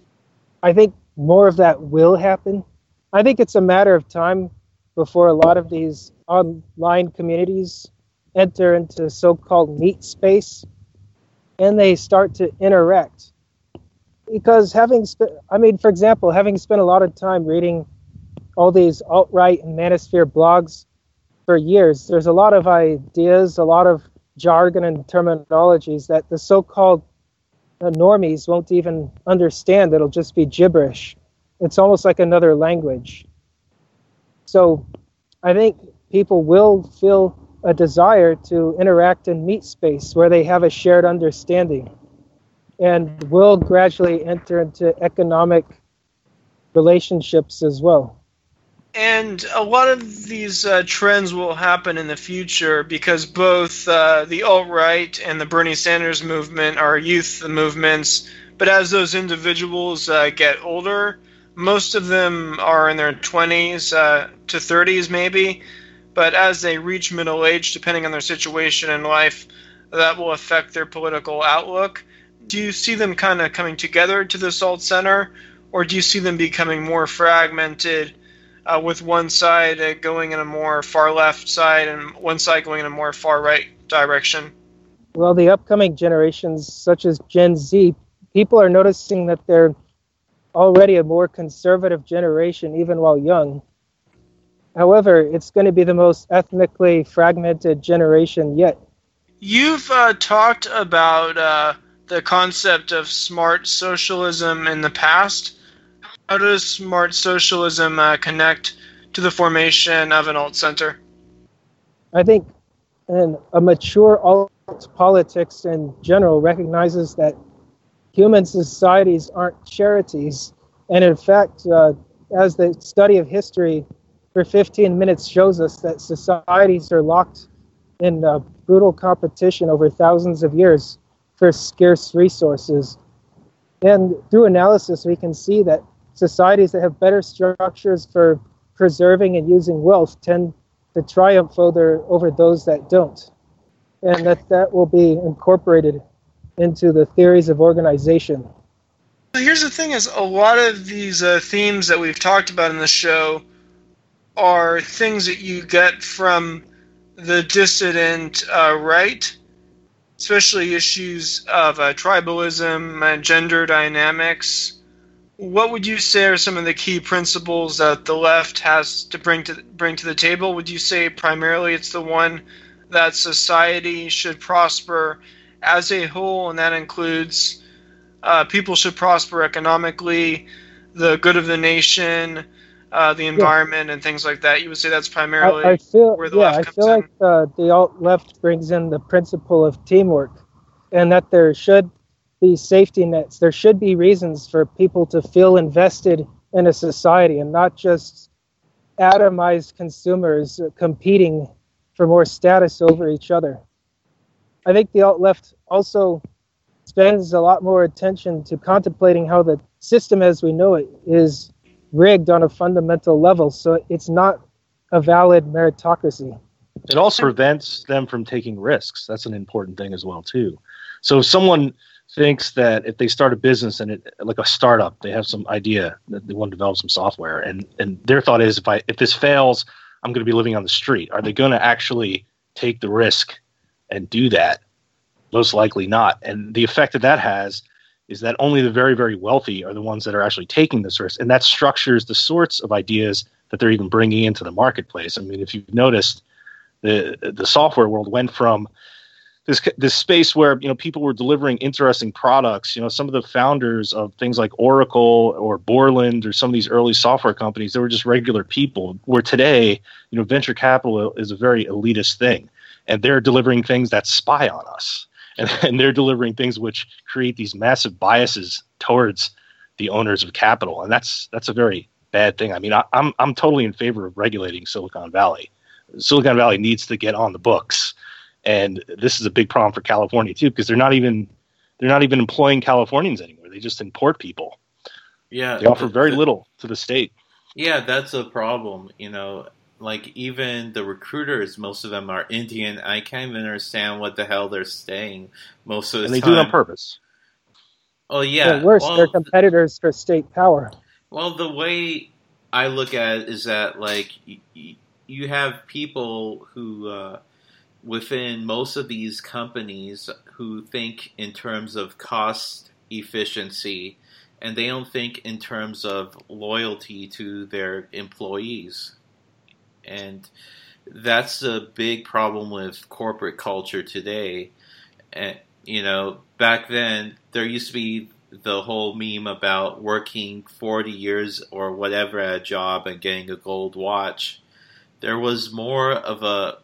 I think more of that will happen. I think it's a matter of time before a lot of these online communities enter into so-called meat space and they start to interact. Because for example, having spent a lot of time reading all these alt-right and manosphere blogs for years, there's a lot of ideas, a lot of jargon and terminologies that the so-called normies won't even understand. It'll just be gibberish. It's almost like another language. So I think people will feel a desire to interact in meat space where they have a shared understanding, and will gradually enter into economic relationships as well. And a lot of these trends will happen in the future because both the alt-right and the Bernie Sanders movement are youth movements. But as those individuals get older, most of them are in their 20s to 30s maybe. But as they reach middle age, depending on their situation in life, that will affect their political outlook. Do you see them kind of coming together to this alt center, or do you see them becoming more fragmented, with one side going in a more far left side and one side going in a more far right direction? Well, the upcoming generations, such as Gen Z, people are noticing that they're already a more conservative generation, even while young. However, it's going to be the most ethnically fragmented generation yet. You've talked about the concept of smart socialism in the past. How does smart socialism connect to the formation of an alt center? I think a mature alt politics in general recognizes that human societies aren't charities. And in fact, as the study of history for 15 minutes shows us, that societies are locked in brutal competition over thousands of years for scarce resources. And through analysis, we can see that societies that have better structures for preserving and using wealth tend to triumph over those that don't. And that will be incorporated into the theories of organization. Here's the thing, is a lot of these themes that we've talked about in the show are things that you get from the dissident right, especially issues of tribalism and gender dynamics. What would you say are some of the key principles that the left has to bring to the table? Would you say primarily it's the one that society should prosper as a whole, and that includes people should prosper economically, the good of the nation, the environment, and things like that. You would say that's primarily I feel, where the left I comes feel in? like the alt-left brings in the principle of teamwork, and that there should be safety nets. There should be reasons for people to feel invested in a society and not just atomized consumers competing for more status over each other. I think the alt-left also spends a lot more attention to contemplating how the system as we know it is rigged on a fundamental level, so it's not a valid meritocracy. It also prevents them from taking risks. That's an important thing as well, too. So if someone thinks that if they start a business and like a startup, they have some idea that they want to develop some software, and their thought is, if this fails, I'm going to be living on the street. Are they going to actually take the risk and do that? Most likely not. And the effect that has is that only the very, very wealthy are the ones that are actually taking this risk. And that structures the sorts of ideas that they're even bringing into the marketplace. I mean, if you've noticed, the software world went from this space where, people were delivering interesting products. Some of the founders of things like Oracle or Borland or some of these early software companies, they were just regular people, where today, venture capital is a very elitist thing, and they're delivering things that spy on us. And they're delivering things which create these massive biases towards the owners of capital, and that's a very bad thing. I mean, I'm totally in favor of regulating Silicon Valley. Silicon Valley needs to get on the books, and this is a big problem for California too, because they're not even employing Californians anymore. They just import people. Yeah, they offer very little to the state. Yeah, that's a problem. Like even the recruiters, most of them are Indian. I can't even understand what the hell they're saying most of the time. And they do it on purpose. Oh yeah. Or worse, they're competitors for state power. Well, the way I look at it is that like you have people who within most of these companies who think in terms of cost efficiency, and they don't think in terms of loyalty to their employees. And that's a big problem with corporate culture today. And, back then there used to be the whole meme about working 40 years or whatever at a job and getting a gold watch. It was more of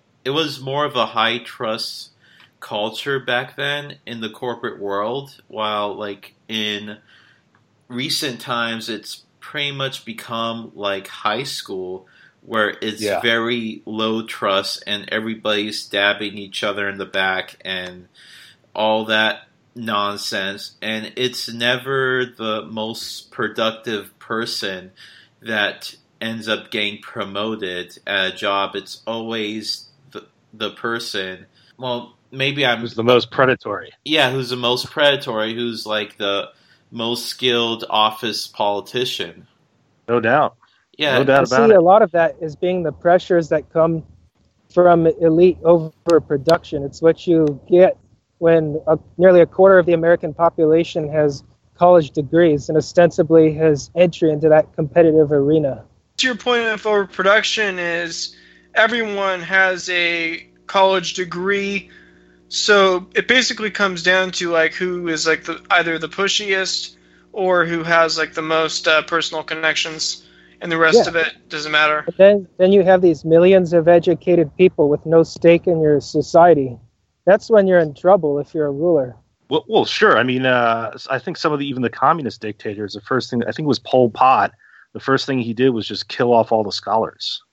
a high trust culture back then in the corporate world, while like in recent times it's pretty much become like high school, where it's very low trust and everybody's stabbing each other in the back and all that nonsense. And it's never the most productive person that ends up getting promoted at a job. It's always the person, well, maybe who's the most predatory. Yeah, who's the most predatory, who's like the most skilled office politician. No doubt. Yeah, no doubt about it. I see a lot of that as being the pressures that come from elite overproduction. It's what you get when nearly a quarter of the American population has college degrees and ostensibly has entry into that competitive arena. To your point of overproduction is everyone has a college degree, so it basically comes down to like who is like either the pushiest or who has like the most personal connections. And the rest of it doesn't matter. But then you have these millions of educated people with no stake in your society. That's when you're in trouble if you're a ruler. Well, sure. I mean, I think some of even the communist dictators, the first thing, I think it was Pol Pot, the first thing he did was just kill off all the scholars.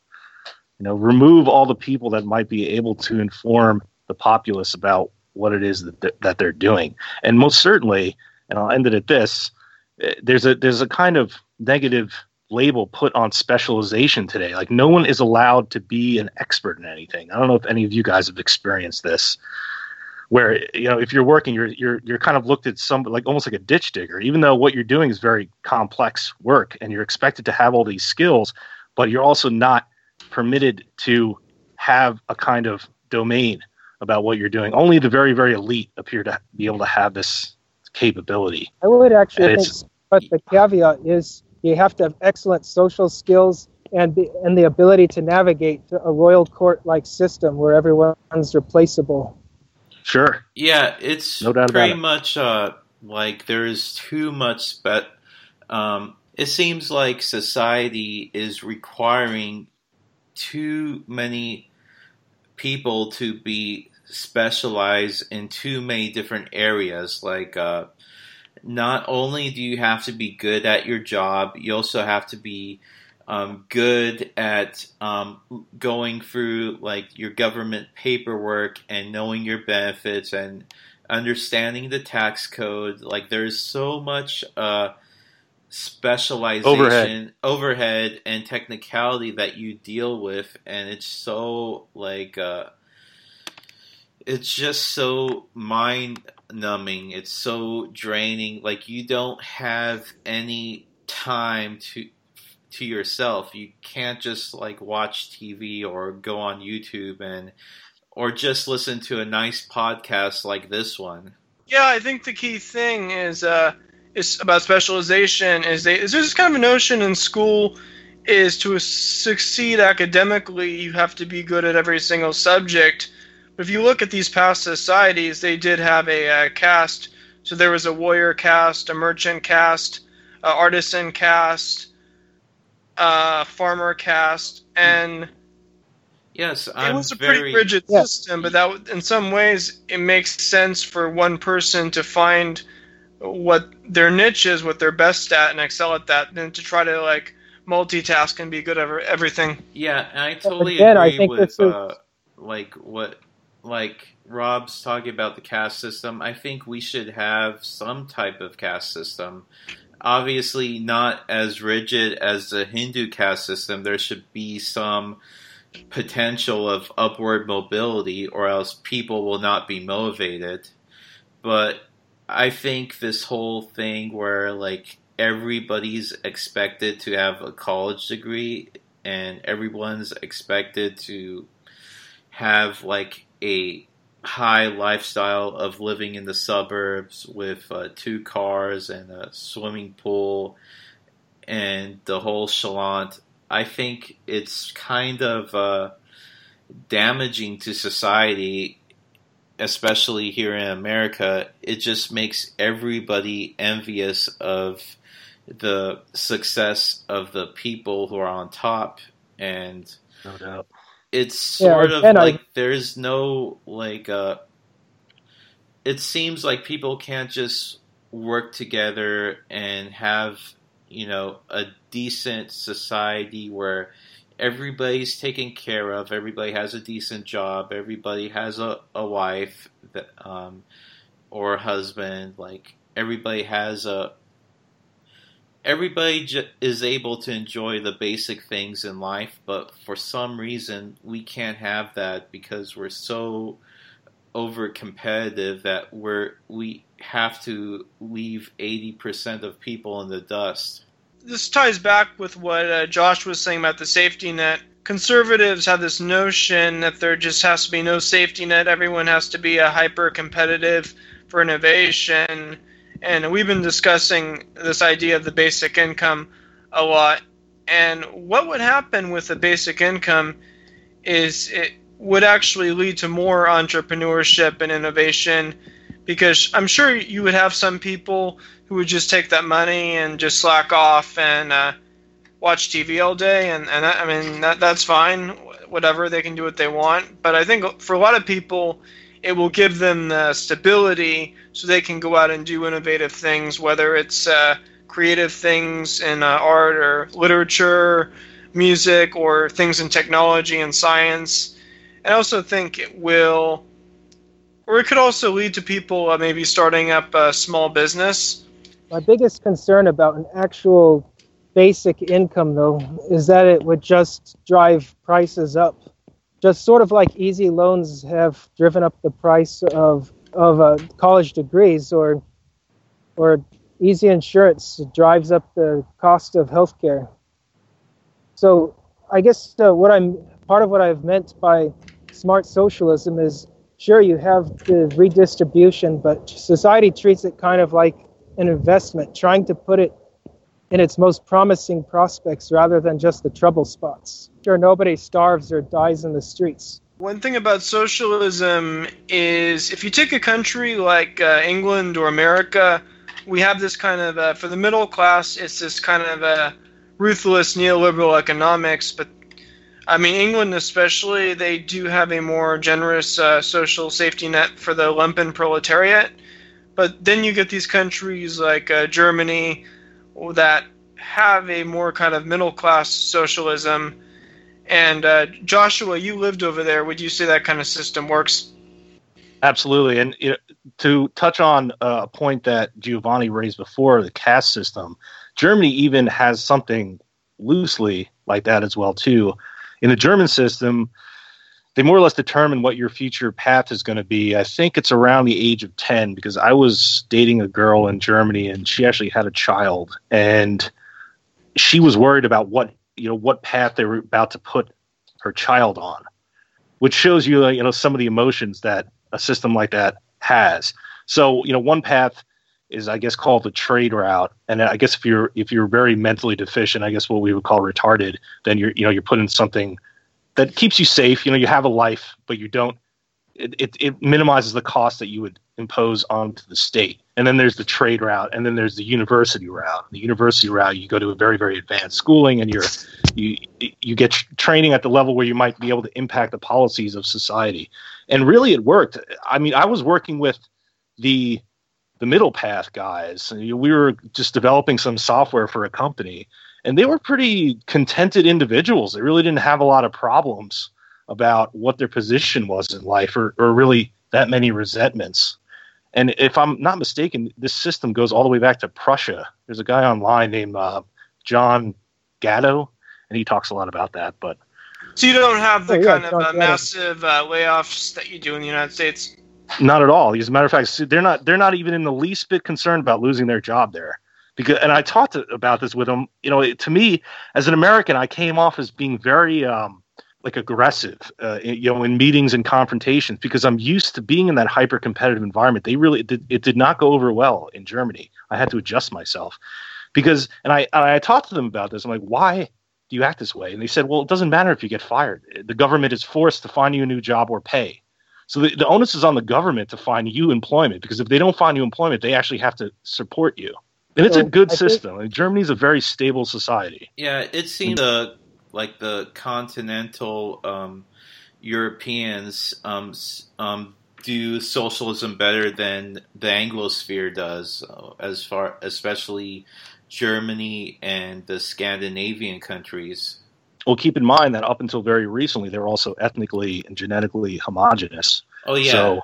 Remove all the people that might be able to inform the populace about what it is that they're doing. And most certainly, and I'll end it at this, there's a kind of negative label put on specialization today. Like no one is allowed to be an expert in anything. I don't know if any of you guys have experienced this, where if you're working, you're kind of looked at almost like a ditch digger, even though what you're doing is very complex work and you're expected to have all these skills, but you're also not permitted to have a kind of domain about what you're doing. Only the very, very elite appear to be able to have this capability. I would actually think, but the caveat is you have to have excellent social skills and the ability to navigate a royal court-like system where everyone's replaceable. Sure. Yeah, it's No doubt pretty about it. much like there is too much, but it seems like society is requiring too many people to be specialized in too many different areas. Like, not only do you have to be good at your job, you also have to be good at going through like your government paperwork and knowing your benefits and understanding the tax code. Like, there's so much specialization, overhead, and technicality that you deal with, and it's so like it's just so mind numbing. It's so draining. Like, you don't have any time to yourself. You can't just like watch TV or go on YouTube or just listen to a nice podcast like this one. Yeah, I think the key thing is about specialization is there's kind of a notion in school is to succeed academically, you have to be good at every single subject. But if you look at these past societies, they did have a caste. So there was a warrior caste, a merchant caste, artisan caste, farmer caste, and yes, it was a pretty rigid system. But that, in some ways, it makes sense for one person to find what their niche is, what they're best at, and excel at that, than to try to like multitask and be good at everything. Yeah, and I totally Again, I agree think with this is... like Rob's talking about the caste system. I think we should have some type of caste system. Obviously, not as rigid as the Hindu caste system. There should be some potential of upward mobility, or else people will not be motivated. But I think this whole thing where like everybody's expected to have a college degree and everyone's expected to have like a high lifestyle of living in the suburbs with 2 cars and a swimming pool and the whole chalant. I think it's kind of damaging to society, especially here in America. It just makes everybody envious of the success of the people who are on top, and No doubt. it's sort of like there's no like it seems like people can't just work together and have, you know, a decent society where everybody's taken care of, everybody has a decent job, everybody has a wife that or a husband, like everybody is able to enjoy the basic things in life, but for some reason we can't have that because we're so over competitive that we have to leave 80% of people in the dust. This ties back with what Josh was saying about the safety net. Conservatives have this notion that there just has to be no safety net. Everyone has to be hyper-competitive for innovation. And we've been discussing this idea of the basic income a lot. And what would happen with the basic income is it would actually lead to more entrepreneurship and innovation, because I'm sure you would have some people who would just take that money and just slack off and watch TV all day, and I mean that's fine, whatever, they can do what they want. But I think for a lot of people, it will give them the stability so they can go out and do innovative things, whether it's creative things in art or literature, music, or things in technology and science. And I also think it will, or it could also lead to people maybe starting up a small business. My biggest concern about an actual basic income, though, is that it would just drive prices up. Just sort of like easy loans have driven up the price of college degrees, or easy insurance drives up the cost of healthcare. So I guess part of what I've meant by smart socialism is, sure, you have the redistribution, but society treats it kind of like an investment, trying to put it in its most promising prospects rather than just the trouble spots. Sure, nobody starves or dies in the streets. One thing about socialism is if you take a country like England or America, we have this kind of, for the middle class, it's this kind of ruthless neoliberal economics. But, I mean, England especially, they do have a more generous social safety net for the lumpen proletariat. But then you get these countries like Germany that have a more kind of middle class socialism. And Joshua, you lived over there. Would you say that kind of system works? Absolutely. And to touch on a point that Giovanni raised before, the caste system, Germany even has something loosely like that as well, too. In the German system, they more or less determine what your future path is going to be. I think it's around the age of 10, because I was dating a girl in Germany and she actually had a child, and she was worried about what path they were about to put her child on, which shows you, some of the emotions that a system like that has. So, one path is, I guess, called the trade route. And I guess if you're very mentally deficient, I guess what we would call retarded, then you're put in something that keeps you safe. You have a life, but you don't, it minimizes the cost that you would impose onto the state. And then there's the trade route, and then there's the university route. The university route, you go to a very, very advanced schooling, and you get training at the level where you might be able to impact the policies of society. And really, it worked. I mean, I was working with the middle path guys. We were just developing some software for a company, and they were pretty contented individuals. They really didn't have a lot of problems about what their position was in life, or really that many resentments. And if I'm not mistaken, this system goes all the way back to Prussia. There's a guy online named John Gatto, and he talks a lot about that. But so you don't have the kind of massive layoffs that you do in the United States? Not at all. As a matter of fact, they're not even in the least bit concerned about losing their job there. And I talked about this with them. To me, as an American, I came off as being very aggressive, in meetings and confrontations, because I'm used to being in that hyper competitive environment. It did not go over well in Germany. I had to adjust myself because, and I talked to them about this. I'm like, why do you act this way? And they said, well, it doesn't matter if you get fired. The government is forced to find you a new job or pay. So the onus is on the government to find you employment, because if they don't find you employment, they actually have to support you. And it's a good system. Germany's a very stable society. Yeah, it seems like the continental Europeans do socialism better than the Anglosphere does, especially Germany and the Scandinavian countries. Well, keep in mind that up until very recently, they were also ethnically and genetically homogenous. Oh, yeah. So,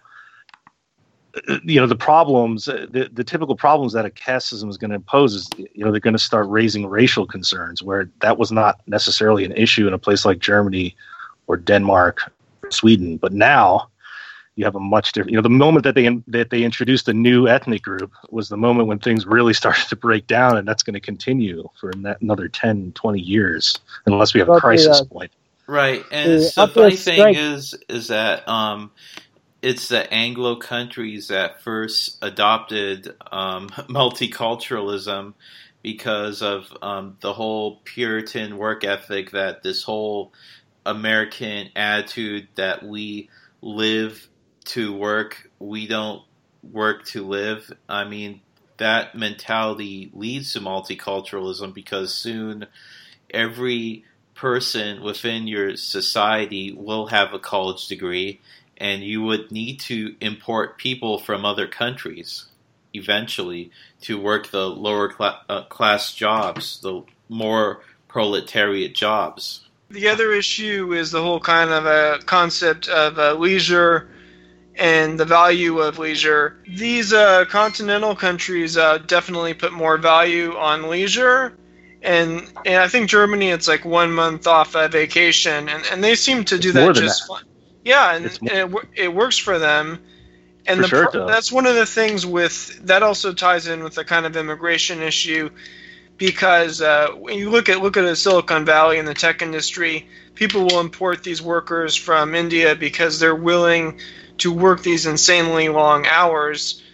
the problems, the typical problems that a caste system is going to impose is, they're going to start raising racial concerns, where that was not necessarily an issue in a place like Germany or Denmark, or Sweden. But now you have a much different, the moment that they introduced a new ethnic group was the moment when things really started to break down, and that's going to continue for another 10, 20 years, unless we have a crisis point. Right. And the funny thing is that it's the Anglo countries that first adopted multiculturalism because of the whole Puritan work ethic, that this whole American attitude that we live to work, we don't work to live. I mean, that mentality leads to multiculturalism, because soon every person within your society will have a college degree, and you would need to import people from other countries eventually to work the lower class jobs, the more proletariat jobs. The other issue is the whole kind of concept of leisure and the value of leisure. These continental countries definitely put more value on leisure. And I think Germany, it's like 1 month off a vacation, and they seem to do that just fine. Yeah, and it works for them. And that's one of the things that also ties in with the kind of immigration issue, because when you look at the Silicon Valley and the tech industry, people will import these workers from India because they're willing to work these insanely long hours.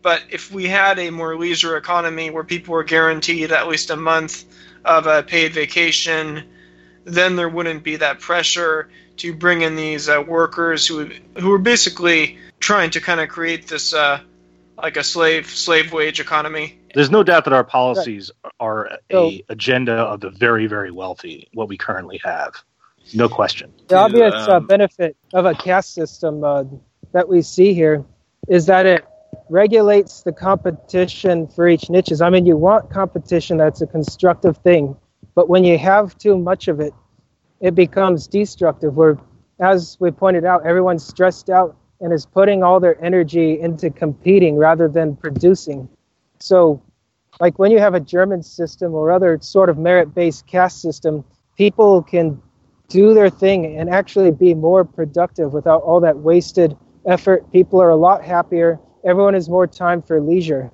But if we had a more leisure economy where people were guaranteed at least a month of a paid vacation, then there wouldn't be that pressure to bring in these workers who are basically trying to kind of create this like a slave wage economy. There's no doubt that our policies are a agenda of the very, very wealthy, what we currently have. No question. The obvious benefit of a caste system that we see here is that it regulates the competition for each niches. I mean, you want competition, that's a constructive thing. But when you have too much of it, it becomes destructive, where, as we pointed out, everyone's stressed out and is putting all their energy into competing rather than producing. So, like when you have a German system or other sort of merit-based caste system, people can do their thing and actually be more productive without all that wasted effort. People are a lot happier. Everyone has more time for leisure.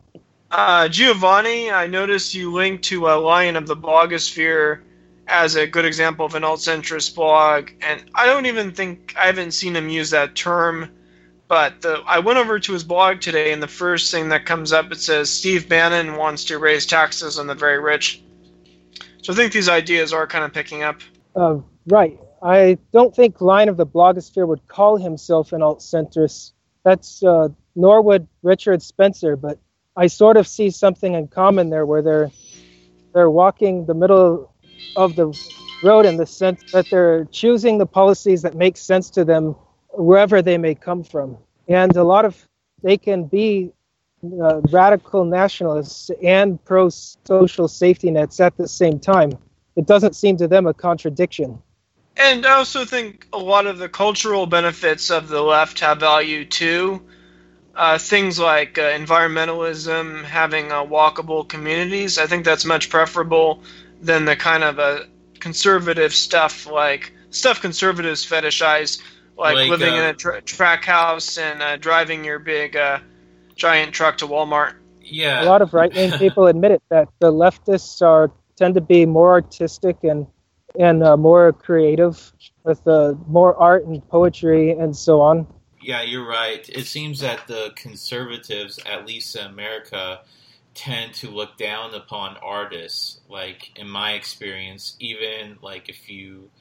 Giovanni, I noticed you linked to Lion of the Blogosphere as a good example of an alt-centrist blog, and I haven't seen him use that term, but I went over to his blog today, and the first thing that comes up, it says Steve Bannon wants to raise taxes on the very rich. So I think these ideas are kind of picking up. Right. I don't think Lion of the Blogosphere would call himself an alt-centrist. That's nor would Richard Spencer, but I sort of see something in common there, where they're walking the middle of the road in the sense that they're choosing the policies that make sense to them wherever they may come from. And they can be radical nationalists and pro-social safety nets at the same time. It doesn't seem to them a contradiction. And I also think a lot of the cultural benefits of the left have value too. Things like environmentalism, having walkable communities, I think that's much preferable than the kind of conservative stuff conservatives fetishize, like living in a track house and driving your big giant truck to Walmart. Yeah. A lot of right-wing people admit it, that the leftists tend to be more artistic and more creative, with more art and poetry and so on. Yeah, you're right. It seems that the conservatives, at least in America, tend to look down upon artists. Like, in my experience, even like if you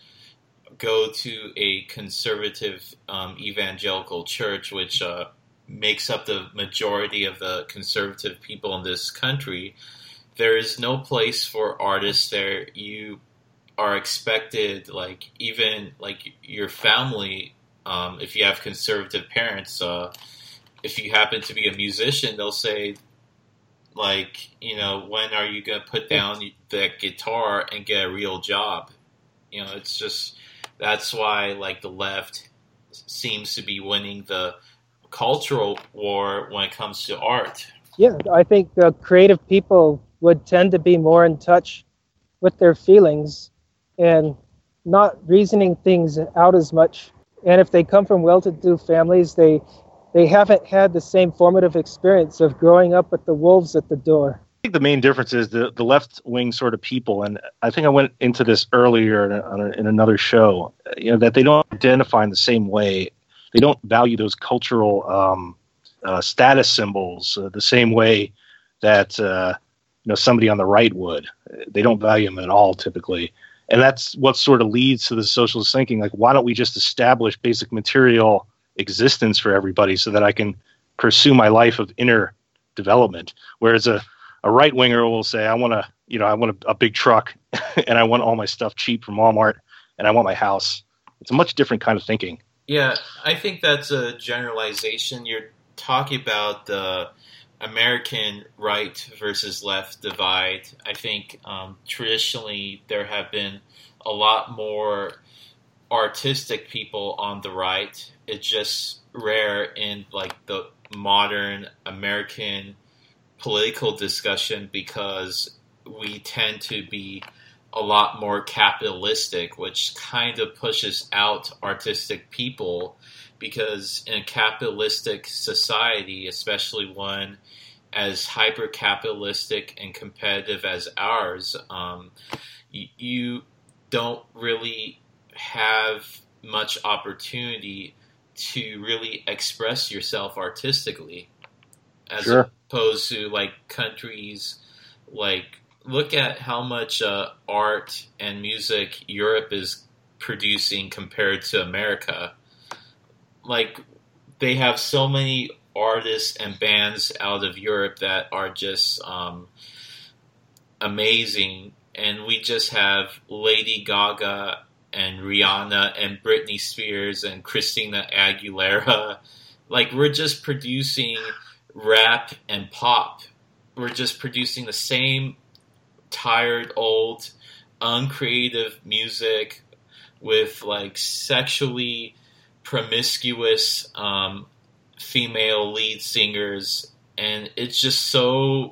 go to a conservative evangelical church, which makes up the majority of the conservative people in this country, there is no place for artists there. You are expected, like, even like your family, if you have conservative parents, if you happen to be a musician, they'll say, like, when are you going to put down that guitar and get a real job? It's just, that's why, like, the left seems to be winning the cultural war when it comes to art. Yeah, I think creative people would tend to be more in touch with their feelings and not reasoning things out as much. And if they come from well-to-do families, they haven't had the same formative experience of growing up with the wolves at the door. I think the main difference is the left-wing sort of people, and I think I went into this earlier in another show, that they don't identify in the same way. They don't value those cultural status symbols the same way that somebody on the right would. They don't value them at all, typically. And that's what sort of leads to the socialist thinking, like, why don't we just establish basic material existence for everybody so that I can pursue my life of inner development? Whereas a right-winger will say, I want a big truck and I want all my stuff cheap from Walmart and I want my house. It's a much different kind of thinking. Yeah, I think that's a generalization. You're talking about the American right versus left divide. I think traditionally there have been a lot more artistic people on the right. It's just rare in like the modern American political discussion because we tend to be a lot more capitalistic, which kind of pushes out artistic people, because in a capitalistic society, especially one as hyper-capitalistic and competitive as ours, you don't really have much opportunity to really express yourself artistically. as Sure. opposed to like countries like look at how much art and music Europe is producing compared to America. Like they have so many artists and bands out of Europe that are just amazing, and we just have Lady Gaga and Rihanna and Britney Spears and Christina Aguilera. Like we're just producing rap and pop. We're just producing the same tired, old, uncreative music with like sexually promiscuous female lead singers, and it's just so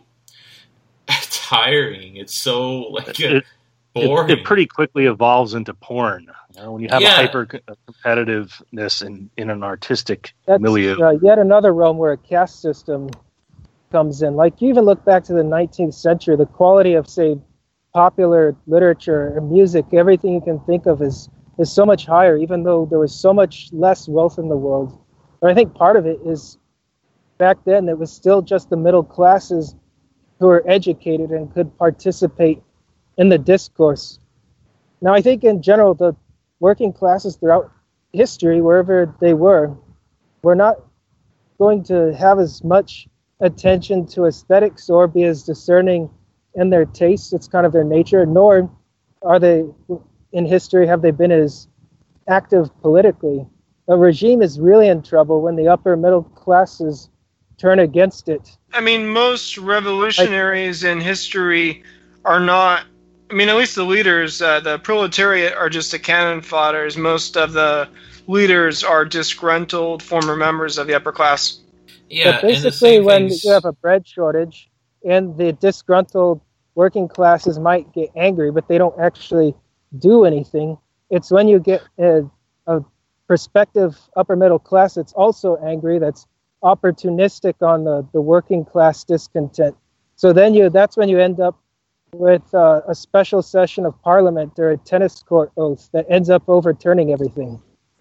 tiring. It's so like boring. It pretty quickly evolves into porn. You know, when you have Yeah. a hyper competitiveness in an artistic That's milieu. yet another realm where a caste system comes in. Like you even look back to the 19th century, the quality of, say, popular literature and music, everything you can think of is so much higher, even though there was so much less wealth in the world. But I think part of it is back then it was still just the middle classes who were educated and could participate in the discourse. Now, I think in general, the working classes throughout history, wherever they were not going to have as much attention to aesthetics or be as discerning in their tastes. It's kind of their nature, nor are they, in history, have they been as active politically. A regime is really in trouble when the upper middle classes turn against it. I mean, most revolutionaries in history are not. I mean, at least the leaders, the proletariat, are just a cannon fodders. Most of the leaders are disgruntled former members of the upper class. Yeah, But and the basically, same when things. you have a bread shortage and the disgruntled working classes might get angry, but they don't actually do anything, it's when you get a prospective upper middle class that's also angry, that's opportunistic on the working class discontent. So then that's when you end up with a special session of parliament or a tennis court oath that ends up overturning everything.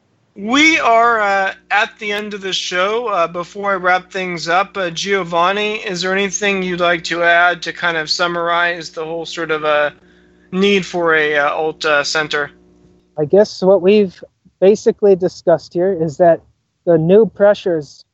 We are at the end of the show. Before I wrap things up, Giovanni, is there anything you'd like to add to kind of summarize the whole sort of need for a alt center? I guess what we've basically discussed here is that the new pressures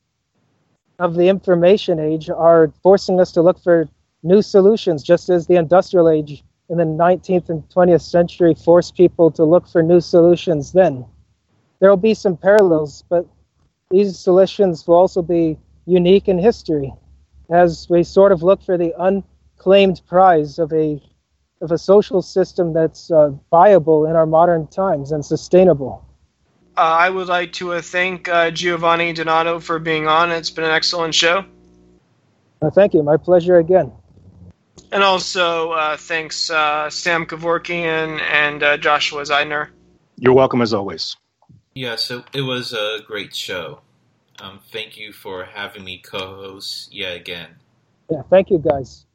of the information age are forcing us to look for new solutions, just as the industrial age in the 19th and 20th century forced people to look for new solutions then. There will be some parallels, but these solutions will also be unique in history as we sort of look for the unclaimed prize of a social system that's viable in our modern times and sustainable. I would like to thank Giovanni Donato for being on. It's been an excellent show. Thank you. My pleasure again. And also thanks Sam Kevorkian and Joshua Zeidner. You're welcome as always. Yeah, so it was a great show. Thank you for having me co-host yet again. Yeah, thank you, guys.